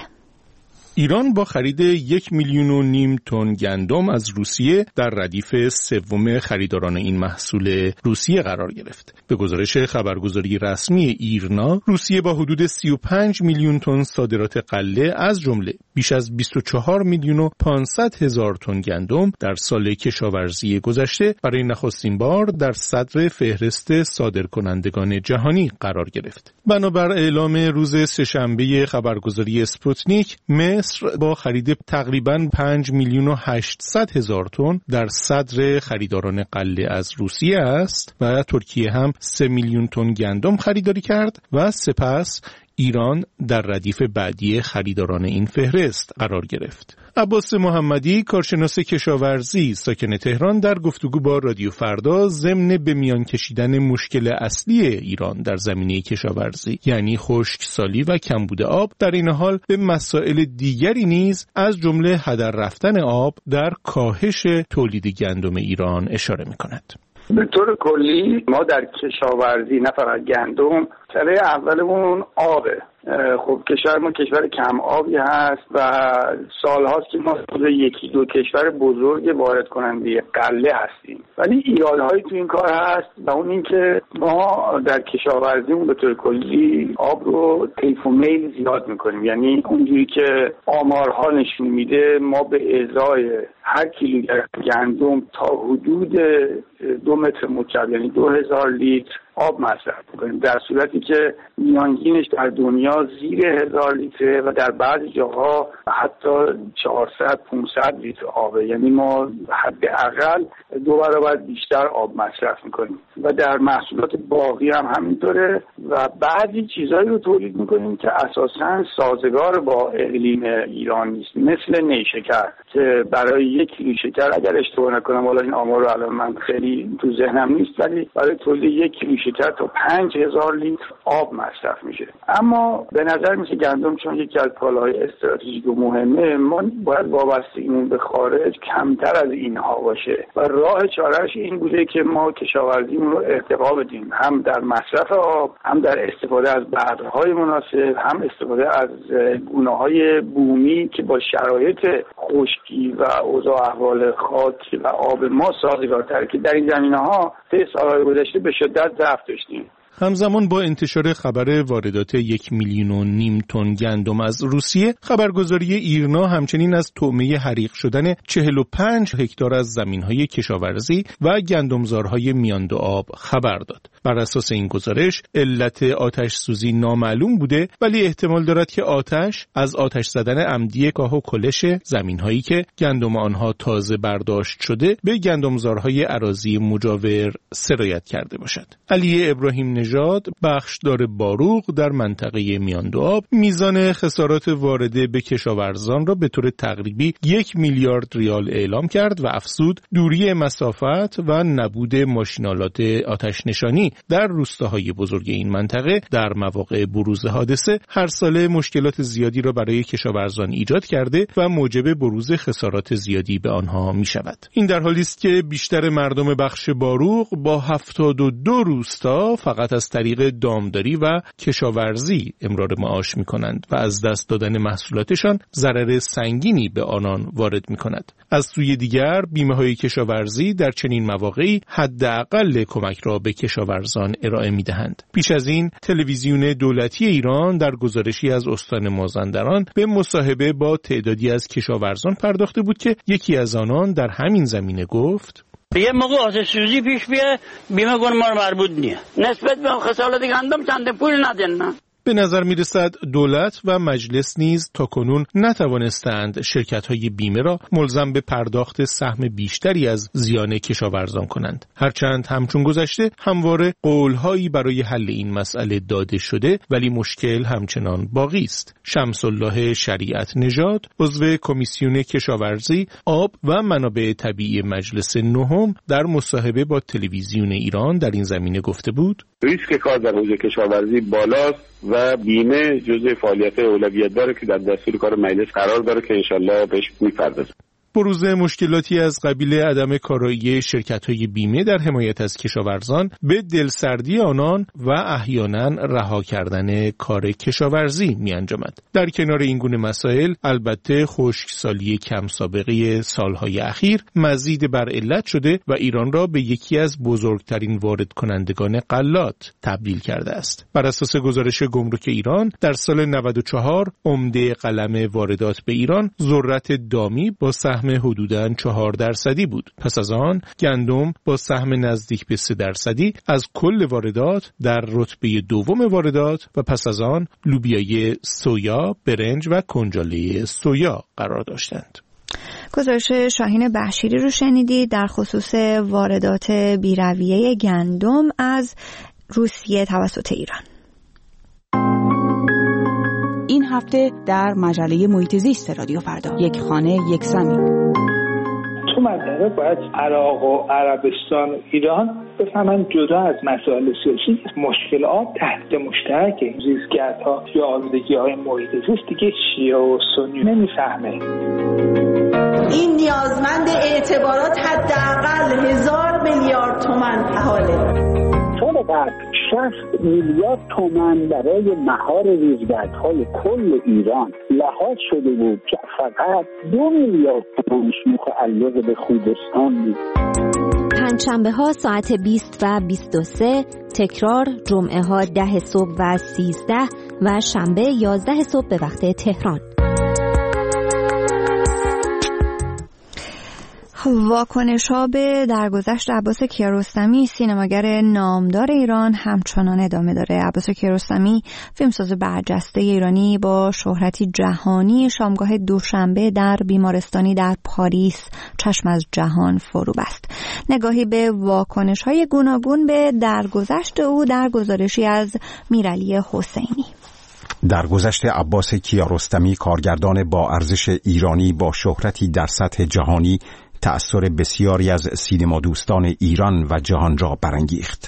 ایران با خرید یک میلیون و نیم تن گندم از روسیه در ردیف سوم خریداران این محصول روسیه قرار گرفت. به گزارش خبرگزاری رسمی ایرنا، روسیه با حدود سی و پنج میلیون تن صادرات غله از جمله بیش از بیست و چهار میلیون و پانصد هزار تن گندم در سال کشاورزی گذشته برای نخستین بار در صدر فهرست صادرکنندگان جهانی قرار گرفت. بنابر اعلام روز سه‌شنبه خبرگزاری اسپوتنیک، مصر با خرید تقریباً پنج میلیون و هشتصد هزار تن در صدر خریداران غله از روسیه است و ترکیه هم سه میلیون تن گندم خریداری کرد و سپس ایران در ردیف بعدی خریداران این فهرست قرار گرفت. عباس محمدی، کارشناس کشاورزی ساکن تهران، در گفتگو با رادیو فردا ضمن به میان کشیدن مشکل اصلی ایران در زمینه کشاورزی یعنی خشکسالی و کمبود آب، در این حال به مسائل دیگری نیز از جمله هدر رفتن آب در کاهش تولید گندم ایران اشاره می‌کند. به طور کلی ما در کشاورزی نه فقط گندم، سره اولمون آبه. خب کشور ما کشور کم آبی هست و سال هاست که ما خود یکی دو کشور بزرگ وارد کننده غله هستیم، ولی ایرادهایی تو این کار هست و اون این که ما در کشاورزیمون به طور کلی آب رو طیف و میل زیاد میکنیم. یعنی اونجوری که آمارها نشون میده ما به ازای هر کیلوگرم گندم تا حدود دو متر مکعب یعنی دو هزار لیتر آب مصرف میکنیم، در صورتی که میانگینش در دنیا زیر هزار لیتره و در بعضی جاها حتی چهارصد پانصد لیتر آبه. یعنی ما حداقل دو برابر بیشتر آب مصرف میکنیم و در محصولات باقی هم همینطوره و بعضی چیزایی رو تولید میکنیم که اساساً سازگار با اقلیم ایران نیست، مثل نیشکر که برای یک کیلو شکر، اگر اشتباه نکنم، والا این آمار رو الان من خیلی تو ذهنم نیست، ولی برای تولید یک کیلو شکر تا پنج هزار لیتر آب مصرف میشه. اما به نظر میشه گندم چون یکی از کالاهای استراتژیک و مهمه، ما باید وابستگیمون به خارج کمتر از اینها باشه و راه چارهش این بوده که ما کشاورزیمون رو ارتقا بدیم، هم در مصرف آب، هم در استفاده از بذرهای مناسب، هم استفاده از گونه‌های بومی که با شرایط خشکی و اوضاع احوال خاک و آب ما سازگارتره که در این زمینه‌ها طی سال‌های گذشته به شدت ضعف داشتیم. همزمان با انتشار خبر واردات یک میلیون و نیم تن گندم از روسیه، خبرگزاری ایرنا همچنین از طعمه حریق شدن چهل و پنج هکتار از زمین‌های کشاورزی و گندمزارهای میان دو آب خبر داد. بر اساس این گزارش، علت آتش سوزی نامعلوم بوده، ولی احتمال دارد که آتش از آتش زدن عمدی کاه و کلش زمین‌هایی که گندم آنها تازه برداشت شده به گندمزارهای اراضی مجاور سرایت کرده باشد. علی ابراهیم نژاد، بخشدار باروق در منطقه میان دو آب، میزان خسارات وارده به کشاورزان را به طور تقریبی یک میلیارد ریال اعلام کرد و افزود دوری مسافت و نبود ماشینالات آتش نشانی در روستاهای بزرگ این منطقه در مواقع بروز حادثه هر ساله مشکلات زیادی را برای کشاورزان ایجاد کرده و موجب بروز خسارات زیادی به آنها می شود. این در حالی است که بیشتر مردم بخش باروق با هفتاد و دو روستا فقط از طریق دامداری و کشاورزی امرار معاش می کنند و از دست دادن محصولاتشان ضرر سنگینی به آنان وارد می کند. از سوی دیگر بیمه های کشاورزی در چنین مواقعی حداقل کمک را به کشاورزان کشاورزان ارائه می‌دهند. پیش از این تلویزیون دولتی ایران در گزارشی از استان مازندران به مصاحبه با تعدادی از کشاورزان پرداخته بود که یکی از آنان در همین زمینه گفت: یه موقع آتش سوزی پیش بیه بیمه گونه ما مربوط نیه، نسبت به خسارت گندم چند پول ندن. به نظر می رسد دولت و مجلس نیز تاکنون نتوانستند شرکت‌های بیمه را ملزم به پرداخت سهم بیشتری از زیان کشاورزان کنند. هرچند همچون گذشته همواره قول‌هایی برای حل این مسئله داده شده، ولی مشکل همچنان باقی است. شمس الله شریعت نژاد، عضو کمیسیون کشاورزی، آب و منابع طبیعی مجلس نهم، در مصاحبه با تلویزیون ایران در این زمینه گفته بود: ریسک کار در حوزه کشاورزی بالاست و بیمه جزء فعالیت اولویت داره که در دستور کار مجلس قرار داره که انشالله بهش می‌پردازه. بروز مشکلاتی از قبیل عدم کارایی شرکت‌های بیمه در حمایت از کشاورزان به دلسردی آنان و احیانا رها کردن کار کشاورزی می‌انجامد. در کنار این گونه مسائل البته خشکسالی کم سابقه سالهای اخیر مزید بر علت شده و ایران را به یکی از بزرگترین وارد کنندگان غلات تبدیل کرده است. بر اساس گزارش گمرک ایران در سال نود و چهار عمده قلم واردات به ایران ذرت دامی با سهم حدوداً چهار درصدی بود. پس از آن گندم با سهم نزدیک به سه درصدی از کل واردات در رتبه دوم واردات و پس از آن لوبیای سویا، برنج و کنجاله سویا قرار داشتند. گزارش شاهین بشیری رو شنیدید در خصوص واردات بی‌رویه گندم از روسیه توسط ایران. این هفته در مجله محیط زیست رادیو فردا، یک خانه یک زمین. تو منطقه باید عراق و عربستان و ایران بفهمن جدا از مسائل سیاسی مشکلات تحت مشترک زیستگردها یا آلودگی‌های محیط زیست دیگه شیعه و سنی نمیفهمه. این نیازمند اعتبارات حداقل هزار میلیارد تومان حاله. سال بعد شصت میلیارد تومان برای مهار ریزگردهای کل ایران لحاظ شده بود که فقط دو میلیارد تومانش متعلق به خوزستان بود. پنجشنبه ها ساعت بیست و بیست و سه، تکرار جمعه ها ده صبح و سیزده و شنبه یازده صبح به وقت تهران. واکنش ها به درگذشت عباس کیارستمی سینماگر نامدار ایران همچنان ادامه داره. عباس کیارستمی فیلمساز برجسته ایرانی با شهرتی جهانی شامگاه دوشنبه در بیمارستانی در پاریس چشم از جهان فرو بست. نگاهی به واکنش های گوناگون به درگذشت او در گزارشی از میرعلی حسینی. درگذشت عباس کیارستمی کارگردان با ارزش ایرانی با شهرتی در سطح جهانی تأثیر بسیاری از سینما دوستان ایران و جهان را برانگیخت.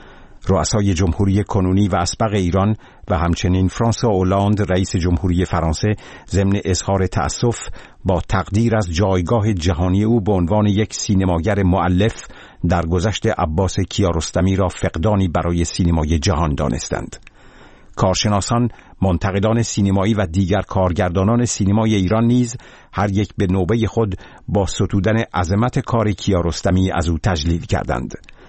رؤسای جمهوری کنونی و اسبق ایران و همچنین فرانسوا اولاند رئیس جمهوری فرانسه ضمن اظهار تأسف با تقدیر از جایگاه جهانی او به عنوان یک سینماگر مؤلف درگذشت عباس کیارستمی را فقدانی برای سینمای جهان دانستند. کارشناسان، منتقدان سینمایی و دیگر کارگردانان سینمای ایران نیز هر یک به نوبه خود با ستودن عظمت کار کیارستمی از او تجلیل کردند.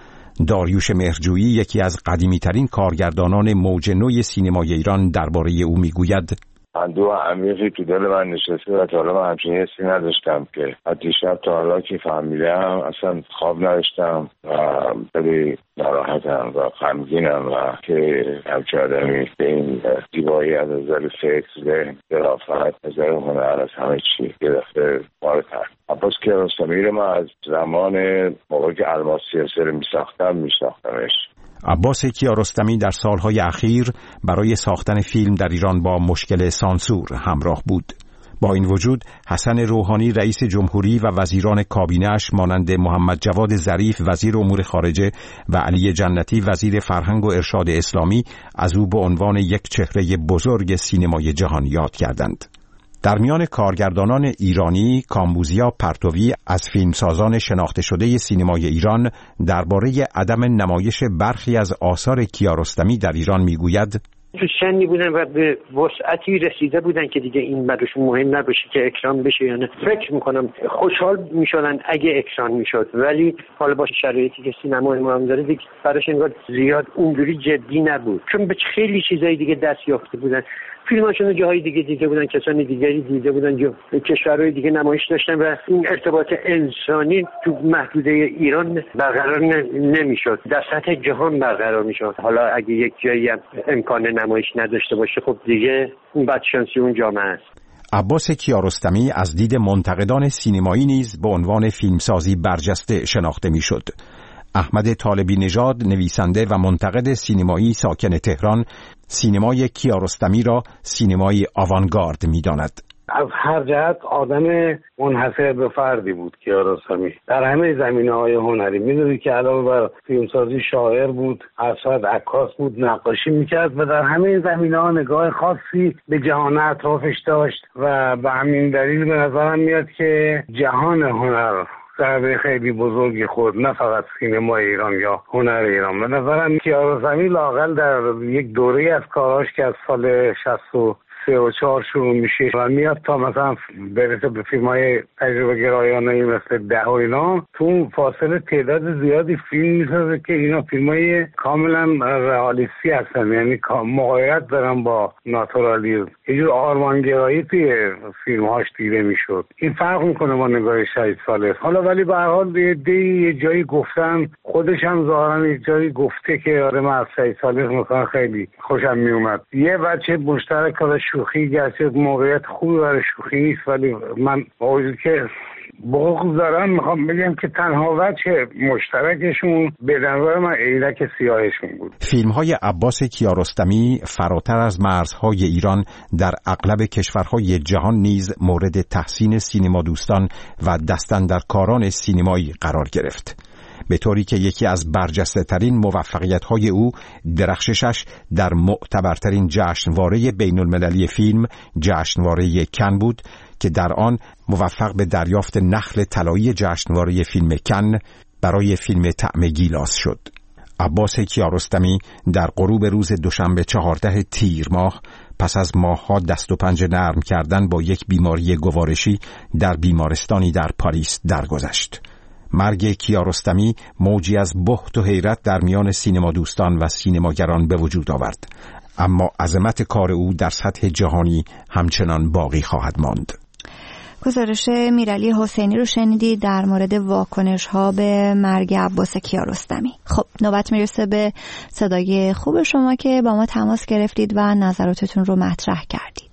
داریوش مهرجویی یکی از قدیمی‌ترین کارگردانان موج نوی سینمای ایران درباره او میگوید: اندوه عمیقی تو دل من نشسته و تا حالا من همچین حسی نداشتم که حتی شب تا حالا که فهمیدم اصلا خواب نداشتم و خیلی ناراحتم و غمگینم و که همچه آدمی به این زیبایی از نظر فکر، ظرافت، نظر هنر از همه چی یه دفعه وارد کرد. عباس کیارستمی رو من از زمان موقعی که الماس سیاسی رو میساختم میشناختمش. عباس کیارستمی در سالهای اخیر برای ساختن فیلم در ایران با مشکل سانسور همراه بود. با این وجود حسن روحانی رئیس جمهوری و وزیران کابینه‌اش مانند محمد جواد ظریف وزیر امور خارجه و علی جنتی وزیر فرهنگ و ارشاد اسلامی از او به عنوان یک چهره بزرگ سینمای جهان یاد کردند. در میان کارگردانان ایرانی، کامبوزیا پرتوی از فیلمسازان شناخته شده سینمای ایران درباره عدم نمایش برخی از آثار کیارستمی در ایران میگوید: تو سنی بودن و به وسعتی رسیده بودن که دیگه این براشون مهم نباشه که اکران بشه یا نه. فکر میکنم خوشحال میشدن اگه اکران میشد، ولی حالا با شرایطی که سینمای ما هم داره دیگه براش انگار زیاد اونجوری جدی نبود، چون به خیلی چیزای دیگه دست یافته بودن. فیلماشون جاهای دیگه دیده بودن، کسانی دیگری دیده بودن، جو کشورهای دیگه نمایش داشتن و این ارتباط انسانی تو محدوده ایران برقرار نمیشد، در سطح جهان برقرار میشد. حالا اگه یک جایی هم امکان نمایش نداشته باشه خب دیگه اون بدشانسی اون جامعه است. عباس کیارستمی از دید منتقدان سینمایی نیز به عنوان فیلمسازی برجسته شناخته میشد. احمد طالبی نژاد، نویسنده و منتقد سینمایی ساکن تهران، سینمای کیارستمی را سینمای آوانگارد می‌داند. از هر جهت آدم منحصر به فردی بود کیارستمی در همه زمینه‌های هنری. می‌دونید که علاوه بر فیلمسازی شاعر بود، ارشد عکاس بود، نقاشی می‌کرد و در همه زمینه‌ها نگاه خاصی به جهان اطرافش داشت و به همین دلیل به نظرم میاد که جهان هنر ضربه خیلی بزرگی خورد، نه فقط سینما ایران یا هنر ایران. به نظرم کیارستمی لااقل در یک دوره از کاراش که از سال شصت و سه و چهار شروع میشه و میاد تا مثلا برسه به فیلم های تجربه گرایانه مثل ده و اینا، تو فاصله تعداد زیادی فیلم میسازه که اینا فیلم های کاملا رئالیستی هستن، یعنی مغایرت دارن با ناتورالیسم. یه جور آرمانگرایی توی فیلم هاش دیده میشد. این فرق میکنه با نگاه شهید صالح. حالا ولی به هر حال یه جایی گفتن، خودش هم ظاهرا یه جایی گفته که آره من از شهید صالح مثلا خیلی خوشم میومد. یه بچه مشترک شوخی، گرچه موقعیت خوبی برای شوخی نیست، ولی من باوجود که بغض دارم میخوام بگم که تنها وجه مشترکشون به نظر من عینک سیاهشون بود. فیلم های عباس کیارستمی فراتر از مرزهای ایران در اغلب کشورهای جهان نیز مورد تحسین سینما دوستان و دستاندرکاران سینمایی قرار گرفت، به طوری که یکی از برجسته ترین موفقیت های او درخششش در معتبرترین جشنواره بین المللی فیلم، جشنواره کن بود که در آن موفق به دریافت نخل طلایی جشنواره فیلم کن برای فیلم طعم گیلاس شد. عباس کیارستمی در غروب روز دوشنبه چهارده تیر ماه پس از ماه‌ها دست و پنجه نرم کردن با یک بیماری گوارشی در بیمارستانی در پاریس درگذشت. مرگ کیارستمی موجی از بهت و حیرت در میان سینما دوستان و سینماگران به وجود آورد، اما عظمت کار او در سطح جهانی همچنان باقی خواهد ماند. گزارش میرعلی حسینی رو شنیدید در مورد واکنش ها به مرگ عباس کیارستمی. خب نوبت میرسه به صدای خوب شما که با ما تماس گرفتید و نظراتتون رو مطرح کردید.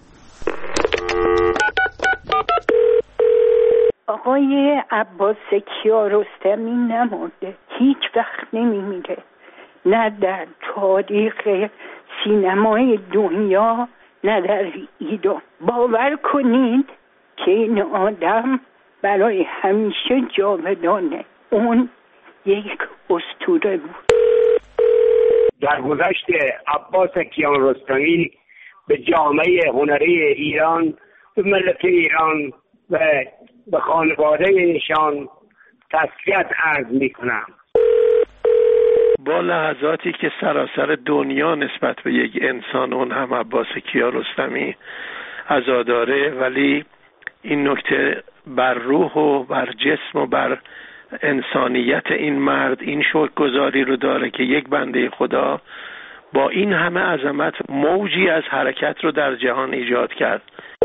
آقای عباس کیارستمی نمرده، هیچ وقت نمیمیره، نه در تاریخ سینمای دنیا نه در ایران. باور کنید که این آدم برای همیشه جاودانه. اون یک اسطوره بود. در گذشت عباس کیارستمی به جامعه هنری ایران، به ملت ایران و به خانواده ایشان تسلیت عرض می کنم. با لحظاتی که سراسر دنیا نسبت به یک انسان، اون هم عباس کیارستمی، عزا داره، ولی این نکته بر روح و بر جسم و بر انسانیت این مرد این شکرگزاری رو داره که یک بنده خدا با این همه عظمت موجی از حرکت رو در جهان ایجاد کرد.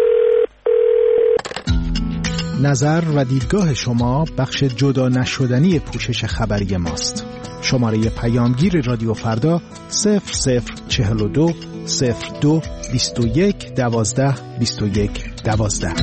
نظر و دیدگاه شما بخش جدا نشدنی پوشش خبری ماست. شماره پیامگیر رادیو فردا صفر صفر چهل و دو صفر دو بیست و یک دوازده بیست و یک دوازده.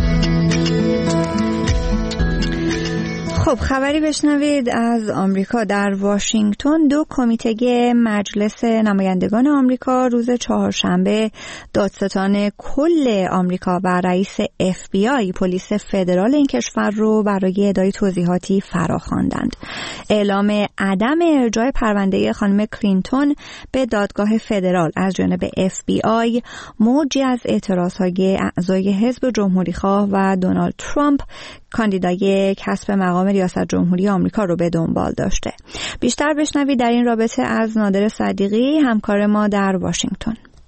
خب خبری بشنوید از آمریکا. در واشنگتن دو کمیته مجلس نمایندگان آمریکا روز چهارشنبه دادستان کل آمریکا و رئیس اف بی آی پلیس فدرال این کشور رو برای ادای توضیحاتی فراخواندند. اعلام عدم ارجاع پرونده خانم کلینتون به دادگاه فدرال از جانب اف بی آی موجی از اعتراضهای اعضای حزب جمهوریخواه و دونالد ترامپ کاندیدای کسب مقام ریاست جمهوری آمریکا رو به دنبال داشته. بیشتر بشنوید در این رابطه از نادر صدیقی، همکار ما در واشنگتن.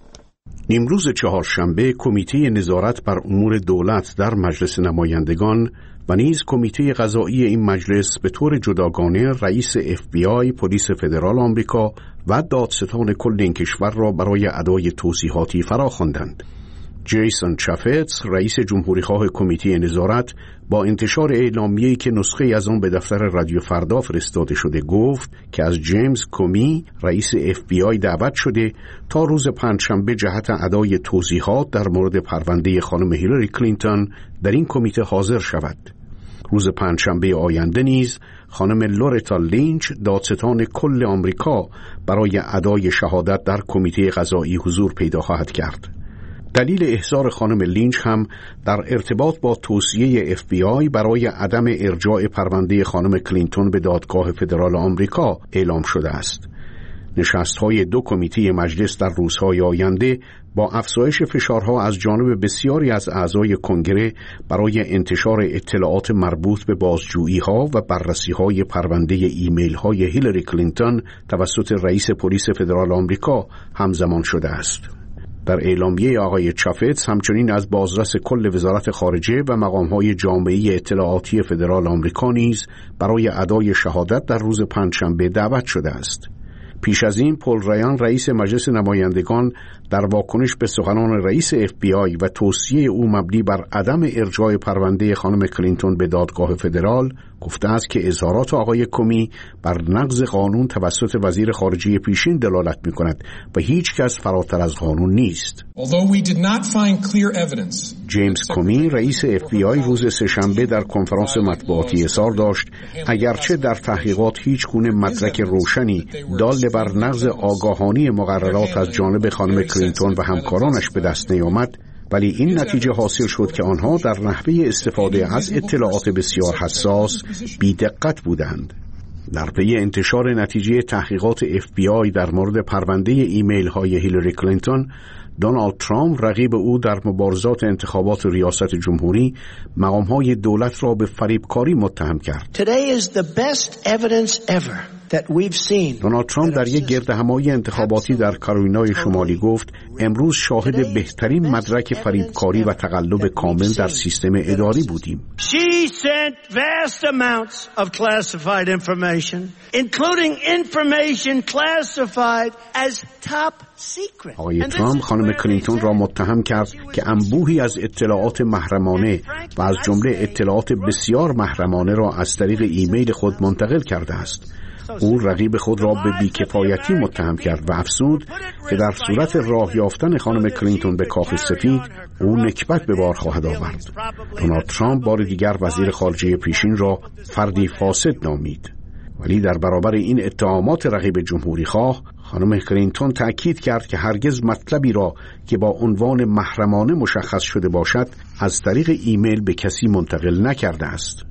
امروز چهارشنبه کمیته نظارت بر امور دولت در مجلس نمایندگان و نیز کمیته قضایی این مجلس به طور جداگانه رئیس اف بی آی پلیس فدرال آمریکا و دادستان کل این کشور را برای ادای توضیحاتی فراخواندند. جیسون چافتس رئیس جمهوریخواه کمیته نظارت با انتشار اعلامیه‌ای که نسخه از آن به دفتر رادیو فردا فرستاده شده گفت که از جیمز کومی رئیس اف بی آی دعوت شده تا روز پنجشنبه جهت ادای توضیحات در مورد پرونده خانم هیلاری کلینتون در این کمیته حاضر شود. روز پنجشنبه آینده نیز خانم لورتا لینچ دادستان کل آمریکا برای ادای شهادت در کمیته قضایی حضور پیدا خواهد کرد. دلیل احضار خانم لینچ هم در ارتباط با توصیه اف بی آی برای عدم ارجاع پرونده خانم کلینتون به دادگاه فدرال آمریکا اعلام شده است. نشست‌های دو کمیته مجلس در روزهای آینده با افزایش فشارها از جانب بسیاری از اعضای کنگره برای انتشار اطلاعات مربوط به بازجویی‌ها و بررسی‌های پرونده ایمیل‌های هیلاری کلینتون توسط رئیس پلیس فدرال آمریکا همزمان شده است. در اعلامیه آقای چافتس همچنین از بازرس کل وزارت خارجه و مقام‌های جامعه اطلاعاتی فدرال آمریکا نیز برای ادای شهادت در روز پنجشنبه دعوت شده است. پیش از این پل رایان رئیس مجلس نمایندگان در واکنش به سخنان رئیس اف بی آی و توصیه او مبنی بر عدم ارجاع پرونده خانم کلینتون به دادگاه فدرال گفته است که اظهارات آقای کومی بر نقض قانون توسط وزیر خارجه پیشین دلالت می‌کند و هیچ کس فراتر از قانون نیست. جیمز کومی رئیس اف بی آی روز سه‌شنبه در کنفرانس مطبوعاتی اظهار داشت اگرچه در تحقیقات هیچ گونه مدرک روشنی دال بر نقض آگاهانه مقررات از جانب خانم کلینتون و همکارانش به دست نیامد، ولی این نتیجه حاصل شد که آنها در نحوه استفاده از اطلاعات بسیار حساس بی‌دقت بودند. در پی انتشار نتیجه تحقیقات اف بی آی در مورد پرونده ایمیل های هیلاری کلینتون، دونالد ترامپ رقیب او در مبارزات انتخابات ریاست جمهوری مقام‌های دولت را به فریبکاری متهم کرد. دونالد ترامپ در یک گردهمایی انتخاباتی در کارولینای شمالی گفت امروز شاهد بهترین مدرک فریبکاری و تقلب کامل در سیستم اداری بودیم. She sent vast amounts of classified information, including information classified as top secret. آقای ترامپ خانم کلینتون را متهم کرد که انبوهی از اطلاعات محرمانه و از جمله اطلاعات بسیار محرمانه را از طریق ایمیل خود منتقل کرده است. او رقیب خود را به بی‌کفایتی متهم کرد و افزود که در صورت راه یافتن خانم کلینتون به کاخ سفید او نکبت به بار خواهد آورد. دونالد ترامپ بار دیگر وزیر خارجه پیشین را فردی فاسد نامید. ولی در برابر این اتهامات رقیب جمهوری خواه خانم کلینتون تأکید کرد که هرگز مطلبی را که با عنوان محرمانه مشخص شده باشد از طریق ایمیل به کسی منتقل نکرده است.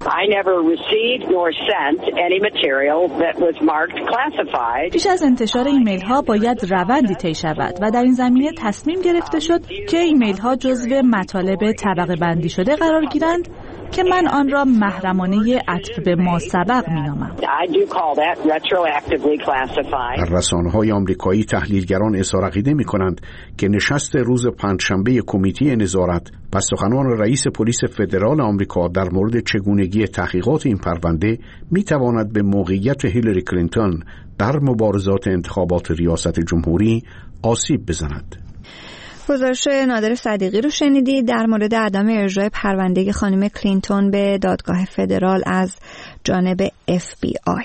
پیش از انتشار ایمیل ها باید روندی طی شود و در این زمینه تصمیم گرفته شد که ایمیل ها جزو مطالب طبقه بندی شده قرار گیرند که من آن را محرمانه عطف به ما سبق می‌نامم. در رسانه‌های آمریکایی تحلیلگران اظهار عقیده می‌کنند که نشست روز پنجشنبه کمیته نظارت و سخنان رئیس پلیس فدرال آمریکا در مورد چگونگی تحقیقات این پرونده می‌تواند به موقعیت هیلاری کلینتون در مبارزات انتخابات ریاست جمهوری آسیب بزند. گزارش نادر صدیقی رو شنیدید در مورد عدم ارجاع پرونده خانم کلینتون به دادگاه فدرال از جانب اف بی آی.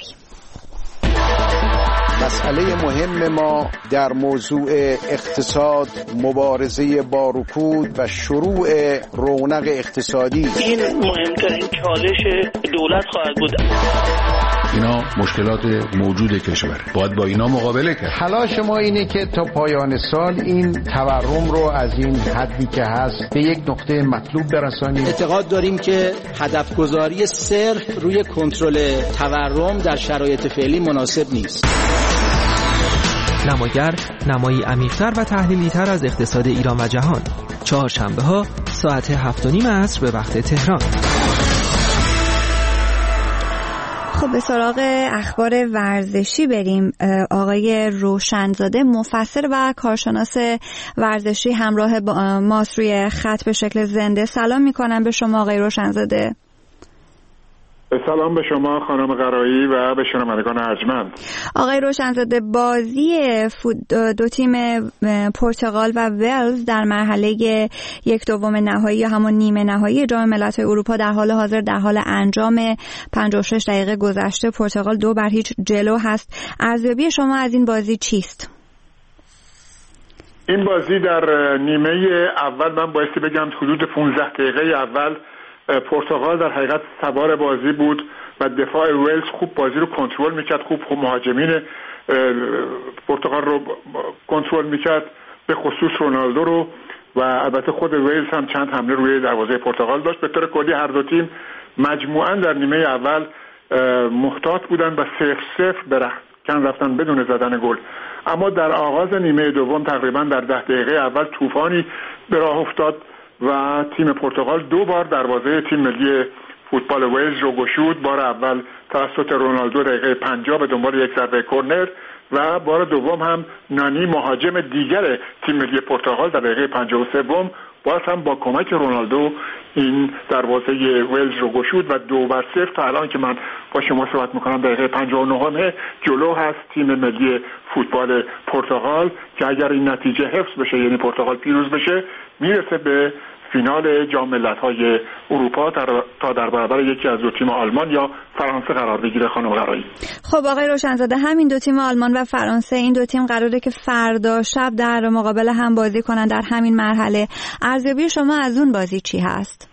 مسئله مهم ما در موضوع اقتصاد، مبارزه با رکود و شروع رونق اقتصادی. این مهمترین چالش دولت خواهد بود. اینا مشکلات موجود کشور، باید با اینا مقابله کرد. تلاش ما اینه که تا پایان سال این تورم رو از این حدی که هست به یک نقطه مطلوب برسانیم. اعتقاد داریم که هدف گذاری صرف روی کنترل تورم در شرایط فعلی مناسب نیست. نماگر نمایی عمیق‌تر و تحلیلی‌تر از اقتصاد ایران و جهان، چهارشنبه ها ساعت هفت و نیم عصر به وقت تهران. خب به سراغ اخبار ورزشی بریم. آقای روشنزاده مفسر و کارشناس ورزشی همراه با ماست روی خط به شکل زنده. سلام میکنم به شما آقای روشنزاده. سلام به شما خانم قرایی و به شنوندگان ارجمند. آقای روشنزاده، بازی دو تیم پرتغال و ولز در مرحله یک دوم نهایی یا همون نیمه نهایی جام ملت‌های اروپا در حال حاضر در حال انجام پنجاه و شش دقیقه گذشته پرتغال دو بر هیچ جلو هست. ارزیابی شما از این بازی چیست؟ این بازی در نیمه اول من بایستی بگم حدود پانزده دقیقه اول پرتغال در حقیقت سوار بازی بود و دفاع ولز خوب بازی رو کنترل میکرد، خوب خوب مهاجمین پرتغال رو کنترل میکرد، به خصوص رونالدو رو، و البته خود ولز هم چند حمله روی دروازه پرتغال داشت. به طور کلی هر دو تیم مجموعاً در نیمه اول محتاط بودن و صفر صفر برکن رفتن بدون زدن گل. اما در آغاز نیمه دوم تقریباً در ده دقیقه اول طوفانی به راه افتاد و تیم پرتغال دو بار دروازه تیم ملی فوتبال ولز رو گشود. بار اول توسط رونالدو دقیقه پنجاه به دنبال یک ضربه کرنر و بار دوم هم نانی مهاجم دیگر تیم ملی پرتغال در دقیقه پنجاه و سه باز هم با کمک رونالدو این دروازه ولز رو گشود و دو بر صفر تا الان که من با شما صحبت میکنم دقیقه پنجاه و نه جلو هست تیم ملی فوتبال پرتغال که اگر این نتیجه حفظ بشه، یعنی پرتغال پیروز بشه، میرسه به فینال جام ملت‌های اروپا تا در برابر یکی از دو تیم آلمان یا فرانسه قرار بگیره. خانم قرایی. خب آقای روشنزاده، همین دو تیم آلمان و فرانسه، این دو تیم قراره که فردا شب در مقابل هم بازی کنن در همین مرحله. ارزیابی شما از اون بازی چی هست؟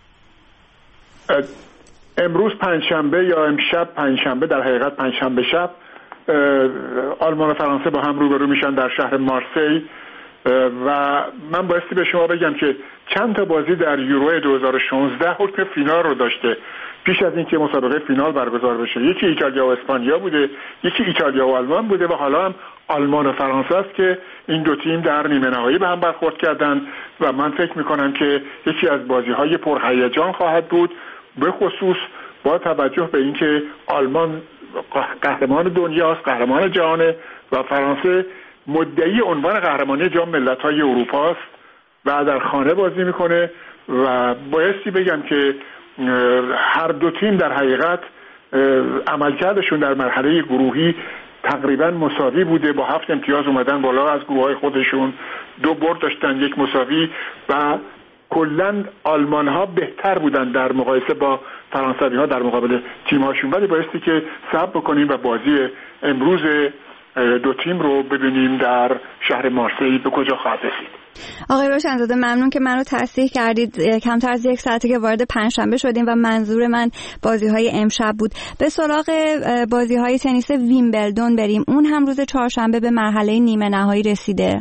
امروز پنجشنبه یا امشب پنجشنبه، در حقیقت پنجشنبه شب، آلمان و فرانسه با هم روبرو میشن در شهر مارسی و من بایستی به شما بگم که چند تا بازی در یورو دو هزار و شانزده حکم فینال رو داشته پیش از اینکه مسابقه فینال برگزار بشه. یکی ایتالیا و اسپانیا بوده، یکی ایتالیا و آلمان بوده و حالا هم آلمان و فرانسه است که این دو تیم در نیمه نهایی به هم برخورد کردن و من فکر میکنم که یکی از بازی‌های پرهیجان خواهد بود، به خصوص با توجه به اینکه آلمان قهرمان دنیاست، قهرمان جهانه و فرانسه مدعی عنوان قهرمانی جام ملت‌های اروپا است و در خانه بازی میکنه و بایستی بگم که هر دو تیم در حقیقت عملکردشون در مرحله گروهی تقریبا مساوی بوده. با هفت امتیاز اومدن بالا از گروه‌های خودشون، دو برد داشتن، یک مساوی و کلاً آلمان ها بهتر بودن در مقایسه با فرانسوی ها در مقابل تیم هاشون. ولی بایستی که صبر بکنیم و بازی امروز دو تیم رو ببینیم در شهر مارسی به کجا خواهد رسید. آقای روشنزاده، ممنون که منو تصحیح کردید. کمتر از یک ساعته که وارد پنجشنبه شدیم و منظور من بازی‌های امشب بود. به سراغ بازی‌های تنیس ویمبلدون بریم. اون هم روز چهارشنبه به مرحله نیمه نهایی رسیده.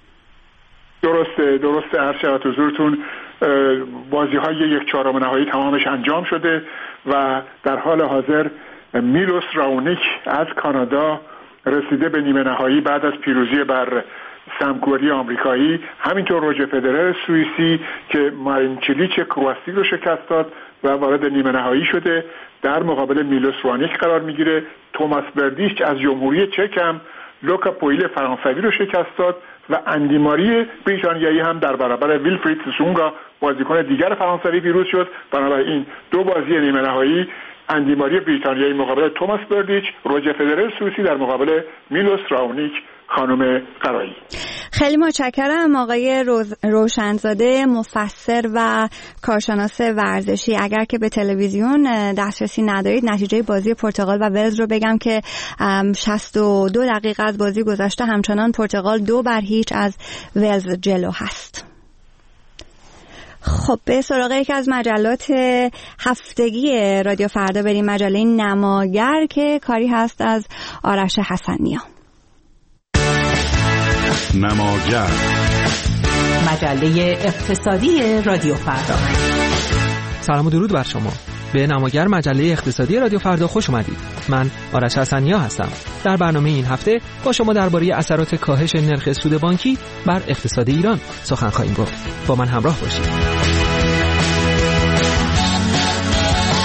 درسته درسته هر شب حضورتون بازی‌های یک چهارم نهایی تمامش انجام شده و در حال حاضر میلوس راونیک از کانادا رسیده به نیمه نهایی بعد از پیروزی بر سمکوری آمریکایی. همینطور روجر فدرر سوئیسی که مارین چیلیچ کرواسی رو شکست داد و وارد نیمه نهایی شده در مقابل میلوس راونیک قرار میگیره. توماس بردیچ از جمهوری چک هم لوکا پویل فرانسوی رو شکست داد و اندی ماری بریتانیایی هم در برابر ویلفرید سونگا بازیکن دیگر فرانسوی پیروز شد. بنابراین دو بازی نیمه نهایی، اندی ماری بریتانیایی مقابل توماس بردیچ، روجر فدرر سوئیسی در مقابل میلوس راونیک. خانم قرایی، خیلی متشکرم آقای روز... روشنزاده، مفسر و کارشناس ورزشی. اگر که به تلویزیون دسترسی ندارید نتیجه بازی پرتغال و ولز رو بگم که شصت و دو دقیقه از بازی گذشته همچنان پرتغال دو بر هیچ از ولز جلو هست. خب به سراغ یکی از مجلات هفتگی رادیو فردا بریم، مجله نماگر که کاری هست از آرش حسنیا. نماگر، مجله اقتصادی رادیو فردا. سلام و درود بر شما. به نماگر، مجله اقتصادی رادیو فردا خوش اومدید. من آرش حسنیا هستم. در برنامه این هفته با شما درباره اثرات کاهش نرخ سود بانکی بر اقتصاد ایران سخن خواهیم گفت. با من همراه باشید.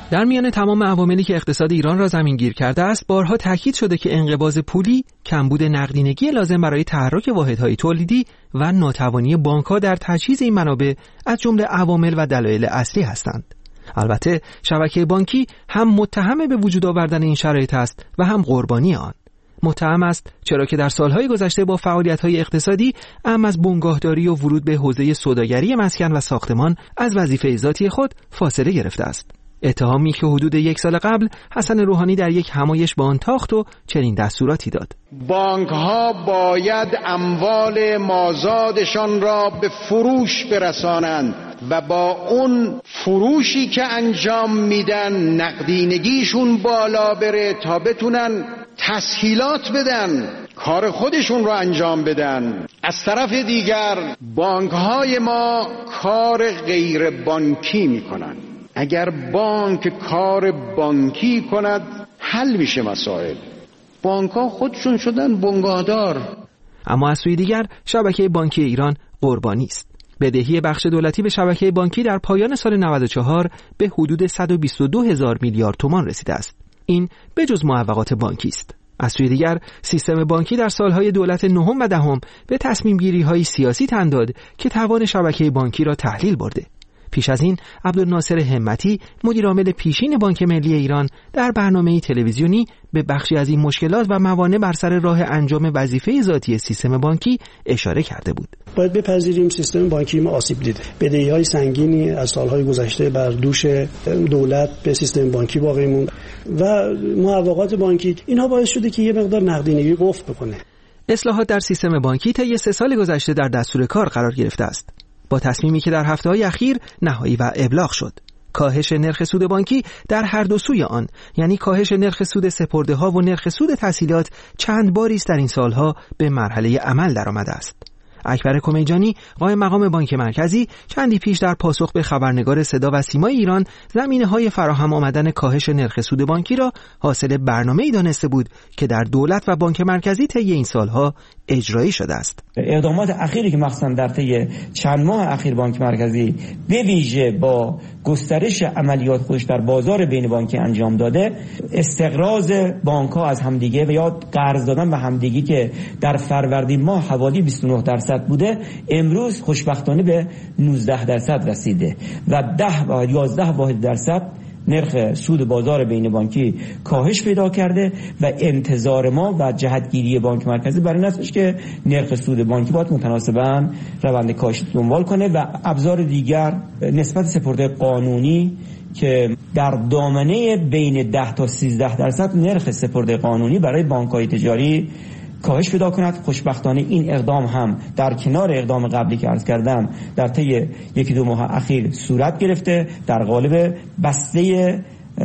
در میان تمام عواملی که اقتصاد ایران را زمینگیر کرده است، بارها تاکید شده که انقباض پولی، کمبود نقدینگی لازم برای تحرک واحدهای تولیدی و ناتوانی بانک‌ها در تجهیز این منابع از جمله عوامل و دلایل اصلی هستند. البته شبکه بانکی هم متهم به وجود آوردن این شرایط است و هم قربانی آن. متهم است چرا که در سالهای گذشته با فعالیت‌های اقتصادی اهم از بنگاهداری و ورود به حوزه سوداگری مسکن و ساختمان از وظیفه ذاتی خود فاصله گرفته است. اتهامی که حدود یک سال قبل حسن روحانی در یک همایش به آن تاخت و چنین دستوراتی داد: بانک‌ها باید اموال مازادشان را به فروش برسانند و با اون فروشی که انجام میدن نقدینگیشون بالا بره تا بتونن تسهیلات بدن، کار خودشون رو انجام بدن. از طرف دیگر بانک‌های ما کار غیر بانکی میکنن. اگر بانک کار بانکی کند حل میشه مسائل. بانک‌ها خودشون شدن بنگاهدار. اما از سوی دیگر شبکه بانکی ایران قربانی است. بدهی بخش دولتی به شبکه بانکی در پایان سال نود و چهار به حدود صد و بیست و دو هزار میلیارد تومان رسیده است. این به جز معوقات بانکی است. از سوی دیگر سیستم بانکی در سالهای دولت نهم و دهم به تصمیم گیری های سیاسی تن داد که توان شبکه بانکی را تحلیل برده. پیش از این عبدالناصر همتی مدیرعامل پیشین بانک ملی ایران در برنامه تلویزیونی به بخشی از این مشکلات و موانع بر سر راه انجام وظیفه ذاتی سیستم بانکی اشاره کرده بود. باید بپذیریم سیستم بانکی ما آسیب دیده. بدهی‌های سنگینی از سالهای گذشته بر دوش دولت به سیستم بانکی باقی موند و معوقات بانکی اینها باعث شده که یه مقدار نقدینگی قفل بکنه. اصلاحات در سیستم بانکی طی سه سال گذشته در دستور کار قرار گرفته است، با تصمیمی که در هفته‌های اخیر نهایی و ابلاغ شد. کاهش نرخ سود بانکی در هر دو سوی آن، یعنی کاهش نرخ سود سپرده‌ها و نرخ سود تسهیلات، چند باری است در این سالها به مرحله عمل درآمده است. اکبر کمیجانی قائم مقام بانک مرکزی چندی پیش در پاسخ به خبرنگار صدا و سیمای ایران زمینه‌های فراهم آمدن کاهش نرخ سود بانکی را حاصل برنامه‌ای دانسته بود که در دولت و بانک مرکزی طی این سالها اجرایی شده است. اقدامات اخیری که مخصوصا در طی چند ماه اخیر بانک مرکزی به ویژه با گسترش عملیات خودش در بازار بین بانکی انجام داده، استقراض بانک‌ها از همدیگه و یا قرض دادن به همدیگه که در فروردین ماه حوالی بیست و نه درصد بوده، امروز خوشبختانه به نوزده درصد رسیده و ده و یازده واحد درصد نرخ سود بازار بین بانکی کاهش پیدا کرده و انتظار ما و جهتگیری بانک مرکزی برای این است که نرخ سود بانکی باید متناسباً روند کاهش دنبال کنه و ابزار دیگر نسبت سپرده قانونی که در دامنه بین ده تا سیزده درصد نرخ سپرده قانونی برای بانک‌های تجاری کاهش پیدا کند. خوشبختانه این اقدام هم در کنار اقدام قبلی که عرض کردم در طی یکی دو ماه اخیر صورت گرفته در قالب بسته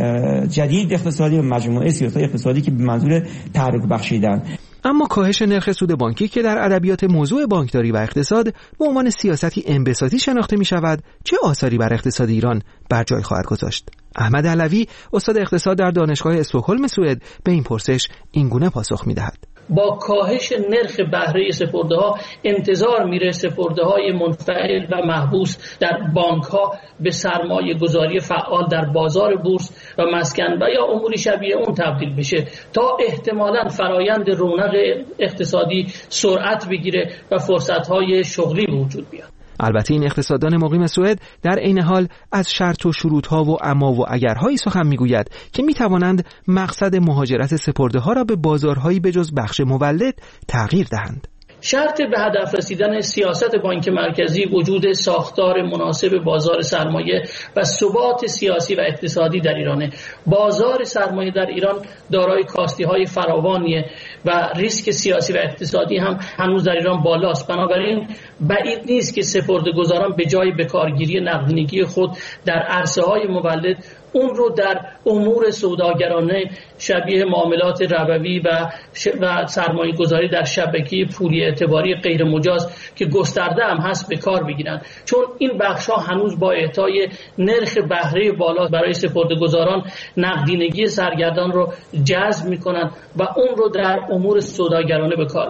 جدید اقتصادی و مجموعه سیاست‌های اقتصادی که به منظور تحرک بخشیدن. اما کاهش نرخ سود بانکی که در ادبیات موضوع بانکداری و اقتصاد به عنوان سیاستی انبساطی شناخته می شود، چه آثاری بر اقتصاد ایران بر جای خواهد گذاشت؟ احمد علوی استاد اقتصاد در دانشگاه استکهلم سوئد به این پرسش اینگونه پاسخ می دهد: با کاهش نرخ بهره سپرده‌ها انتظار میره سپرده‌های منفعل و محبوس در بانک‌ها به سرمایه گذاری فعال در بازار بورس و مسکن و یا اموری شبیه اون تبدیل بشه تا احتمالاً فرایند رونق اقتصادی سرعت بگیره و فرصت‌های شغلی به وجود بیاد. البته این اقتصاددان مقیم سوئد در عین حال از شرط و شروطها و اما و اگرهایی سخن میگوید که میتوانند مقصد مهاجرت سپرده‌ها را به بازارهایی بجز بخش مولد تغییر دهند. شرط به هدف رسیدن سیاست بانک مرکزی وجود ساختار مناسب بازار سرمایه و ثبات سیاسی و اقتصادی در ایرانه. بازار سرمایه در ایران دارای کاستی‌های فراوانیه و ریسک سیاسی و اقتصادی هم هنوز در ایران بالاست. بنابراین بعید نیست که سپرده‌گذاران به جای بکارگیری نقدینگی خود در عرصه‌های مولد اون رو در امور سوداگرانه شبیه معاملات ربوی و و سرمایه گذاری در شبکه پولی اعتباری غیر مجاز که گسترده هم هست به کار بگیرن، چون این بخش ها هنوز با اعطای نرخ بهره بالا برای سپرده‌گذاران نقدینگی سرگردان رو جذب میکنن و اون رو در امور سوداگرانه به کار میبرن.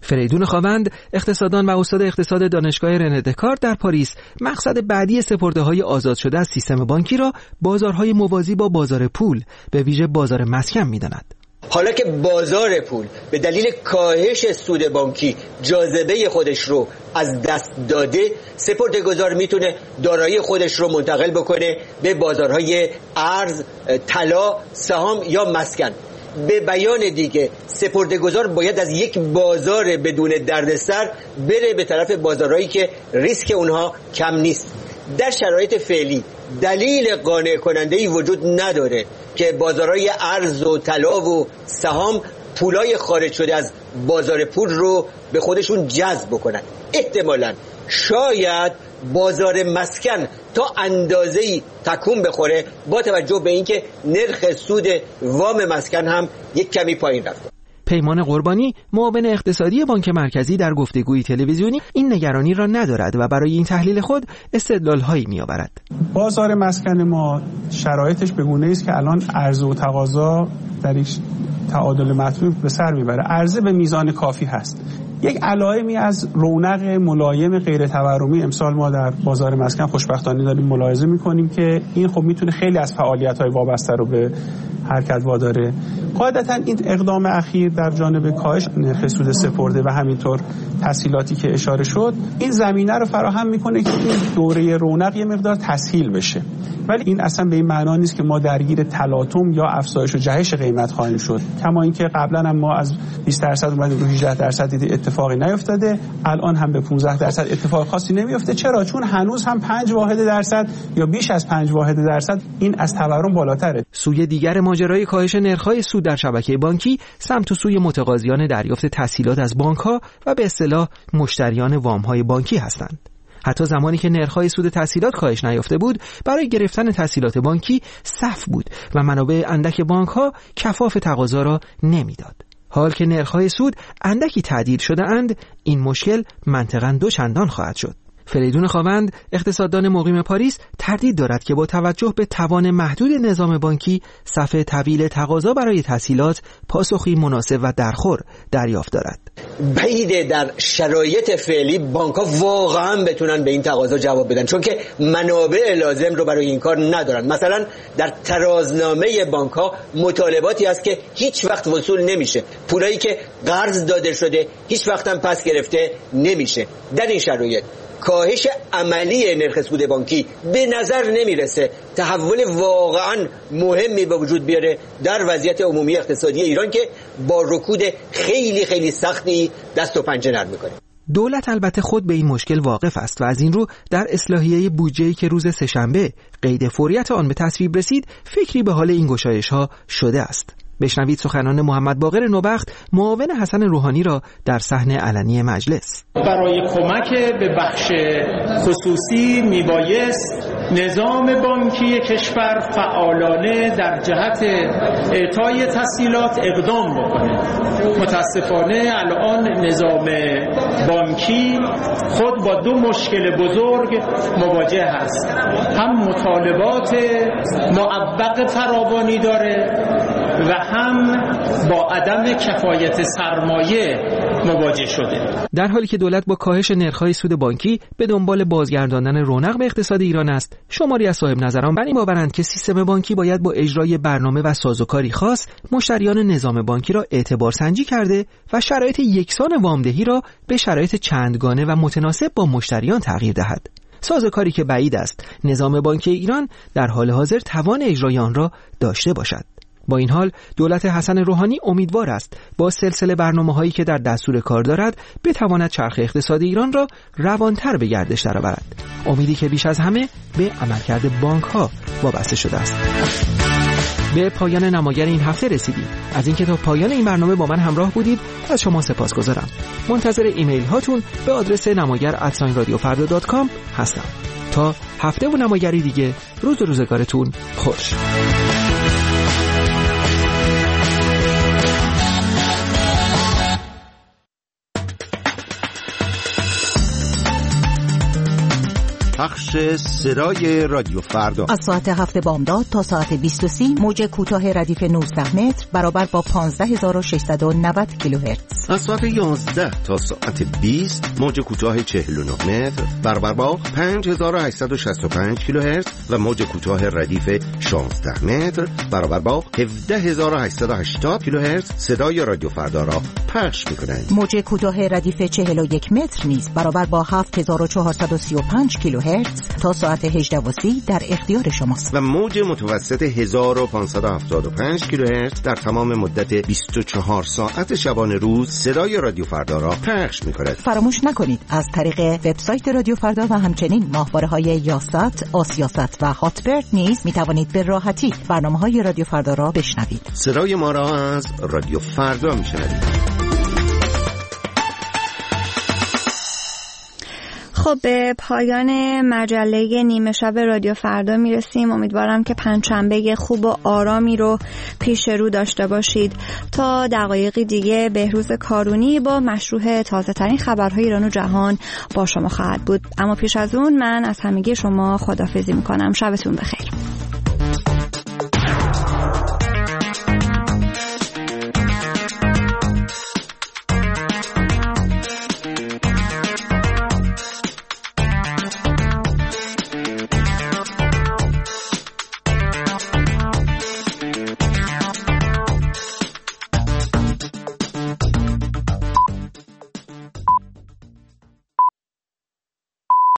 فریدون خاوند، اقتصاددان و استاد اقتصاد دانشگاه رنه دکارت در پاریس، مقصد بعدی سپرده‌های آزاد شده از سیستم بانکی را بازارهای موازی با بازار پول، به ویژه بازار مسکن می‌داند. حالا که بازار پول به دلیل کاهش سود بانکی جاذبه خودش رو از دست داده، سپرده‌گذار میتونه دارایی خودش رو منتقل بکنه به بازارهای ارز، طلا، سهام یا مسکن. به بیان دیگه سپرده‌گذار باید از یک بازار بدون دردسر بره به طرف بازارهایی که ریسک اونها کم نیست. در شرایط فعلی دلیل قانع کننده‌ای وجود نداره که بازارهای ارز و طلا و سهام پولای خارج شده از بازار پول رو به خودشون جذب بکنن. احتمالاً شاید بازار مسکن تا اندازه‌ای تکون بخوره با توجه به اینکه نرخ سود وام مسکن هم یک کمی پایین رفته. پیمان قربانی، معاون اقتصادی بانک مرکزی، در گفتگوی تلویزیونی این نگرانی را ندارد و برای این تحلیل خود استدلال‌هایی می‌آورد. بازار مسکن ما شرایطش به گونه‌ای است که الان عرضه و تقاضا در یک تعادل مطلوب به سر میبره. عرضه به میزان کافی هست. یک علائمی از رونق ملایم غیر تورمی امسال ما در بازار مسکن خوشبختانه داریم ملاحظه می‌کنیم که این خب میتونه خیلی از فعالیت‌های وابسته رو به حرکت واداره. قاعدتاً این اقدام اخیر در جانب کاهش نرخ سود سپرده و همینطور تسهیلاتی که اشاره شد این زمینه رو فراهم میکنه که این دوره رونق یه مقدار تسهیل بشه، ولی این اصلا به این معنا نیست که ما درگیر تلاطم یا افزایش و جهش قیمت خواهیم شد. کما اینکه قبلا هم ما از بیست درصد اومدیم رو هجده درصد دیدیم اتفاقی نیفتاده، الان هم به پانزده درصد اتفاق خاصی نمیفته. چرا؟ چون هنوز هم پنج واحد درصد یا بیش از پنج واحد درصد این از تورم بالاتره. سوی دیگر ماجرای کاهش نرخ‌های سود در شبکه بانکی سمت و سوی متقاضیان دریافت تسهیلات از بانک‌ها و به اصطلاح مشتریان وام‌های بانکی هستند. حتی زمانی که نرخ‌های سود تسهیلات کاهش نیافته بود، برای گرفتن تسهیلات بانکی صف بود و منابع اندک بانک‌ها کفاف تقاضا را نمیداد. حال که نرخ‌های سود اندکی تعدیل شده اند، این مشکل منطقاً دو چندان خواهد شد. فریدون خاوند، اقتصاددان مقیم پاریس، تردید دارد که با توجه به توان محدود نظام بانکی، صف طویل تقاضا برای تسهیلات پاسخی مناسب و درخور دریافت دارد. بعیده در شرایط فعلی بانک‌ها واقعا بتونن به این تقاضا جواب بدن، چون که منابع لازم رو برای این کار ندارن. مثلا در ترازنامه بانک‌ها مطالباتی هست که هیچ وقت وصول نمیشه، پولایی که قرض داده شده هیچ وقت هم پس گرفته نمیشه. در این شرایط کاهش عملی نرخ سود بانکی به نظر نمیرسه تحول واقعا مهمی به وجود بیاره در وضعیت عمومی اقتصادی ایران که با رکود خیلی خیلی سختی دست و پنجه نرم میکنه. دولت البته خود به این مشکل واقف است و از این رو در اصلاحیه بودجه‌ای که روز سه‌شنبه قید فوریت آن به تصویب رسید فکری به حال این گشایش‌ها شده است. بشنوید سخنان محمد باقر نوبخت، معاون حسن روحانی را در صحن علنی مجلس. برای کمک به بخش خصوصی میبایست نظام بانکی کشور فعالانه در جهت اعطای تسهیلات اقدام بکنه. متاسفانه الان نظام بانکی خود با دو مشکل بزرگ مواجه است. هم مطالبات معوق فراوانی داره و هم با عدم کفایت سرمایه مواجه شده. در حالی که دولت با کاهش نرخ‌های سود بانکی به دنبال بازگرداندن رونق به اقتصاد ایران است، شماری از صاحب نظران بر این باورند که سیستم بانکی باید با اجرای برنامه و سازوکاری خاص مشتریان نظام بانکی را اعتبار سنجی کرده و شرایط یکسان وامدهی را به شرایط چندگانه و متناسب با مشتریان تغییر دهد. سازوکاری که بعید است نظام بانکی ایران در حال حاضر توان اجرای آن را داشته باشد. با این حال دولت حسن روحانی امیدوار است با سلسله برنامه‌هایی که در دستور کار دارد بتواند چرخ اقتصاد ایران را روانتر به گردش درآورد. امیدی که بیش از همه به عملکرد بانک‌ها وابسته شده است. به پایان نماگر این هفته رسیدیم. از اینکه تا پایان این برنامه با من همراه بودید از شما سپاسگزارم. منتظر ایمیل هاتون به آدرس نماگر ات رادیو فردا دات کام هستم. تا هفته و نماگری دیگه، روز و روزگارتون خوش. پخش صدای رادیو فردا از ساعت هفت بامداد تا ساعت بیست و سه موج کوتاه ردیف نوزده متر برابر با پانزده هزار و ششصد و نود کیلوهرتز. از ساعت یازده تا ساعت بیست موج کوتاه چهل و نه متر برابر با پنج هزار و هشتصد و شصت و پنج کیلوهرتز و موج کوتاه ردیف شانزده متر برابر با هفده هزار و هشتصد و هشتاد کیلوهرتز صدای رادیو فردا را پخش می‌کنند. موج کوتاه ردیف چهل و یک متر نیز برابر با هفت هزار و چهارصد و سی و پنج کیلوهرتز تا ساعت هجده و سی در اختیار شماست. و موج متوسط هزار و پانصد و هفتاد و پنج کیلوهرتز در تمام مدت بیست و چهار ساعت شبانه روز صدای رادیو فردا را پخش می‌کند. فراموش نکنید از طریق وبسایت رادیو فردا و همچنین ماهواره‌های یاست، آسیاست و هاتبرد نیز می‌توانید به راحتی برنامه‌های رادیو فردا را بشنوید. صدای ما را از رادیو فردا می‌شنوید. خب به پایان مجله نیمه شب رادیو فردا میرسیم. امیدوارم که پنجشنبه خوب و آرامی رو پیش رو داشته باشید. تا دقایقی دیگه بهروز کارونی با مشروع تازه ترین خبرهای ایران و جهان با شما خواهد بود. اما پیش از اون من از همگی شما خداحافظی میکنم. شبتون بخیر.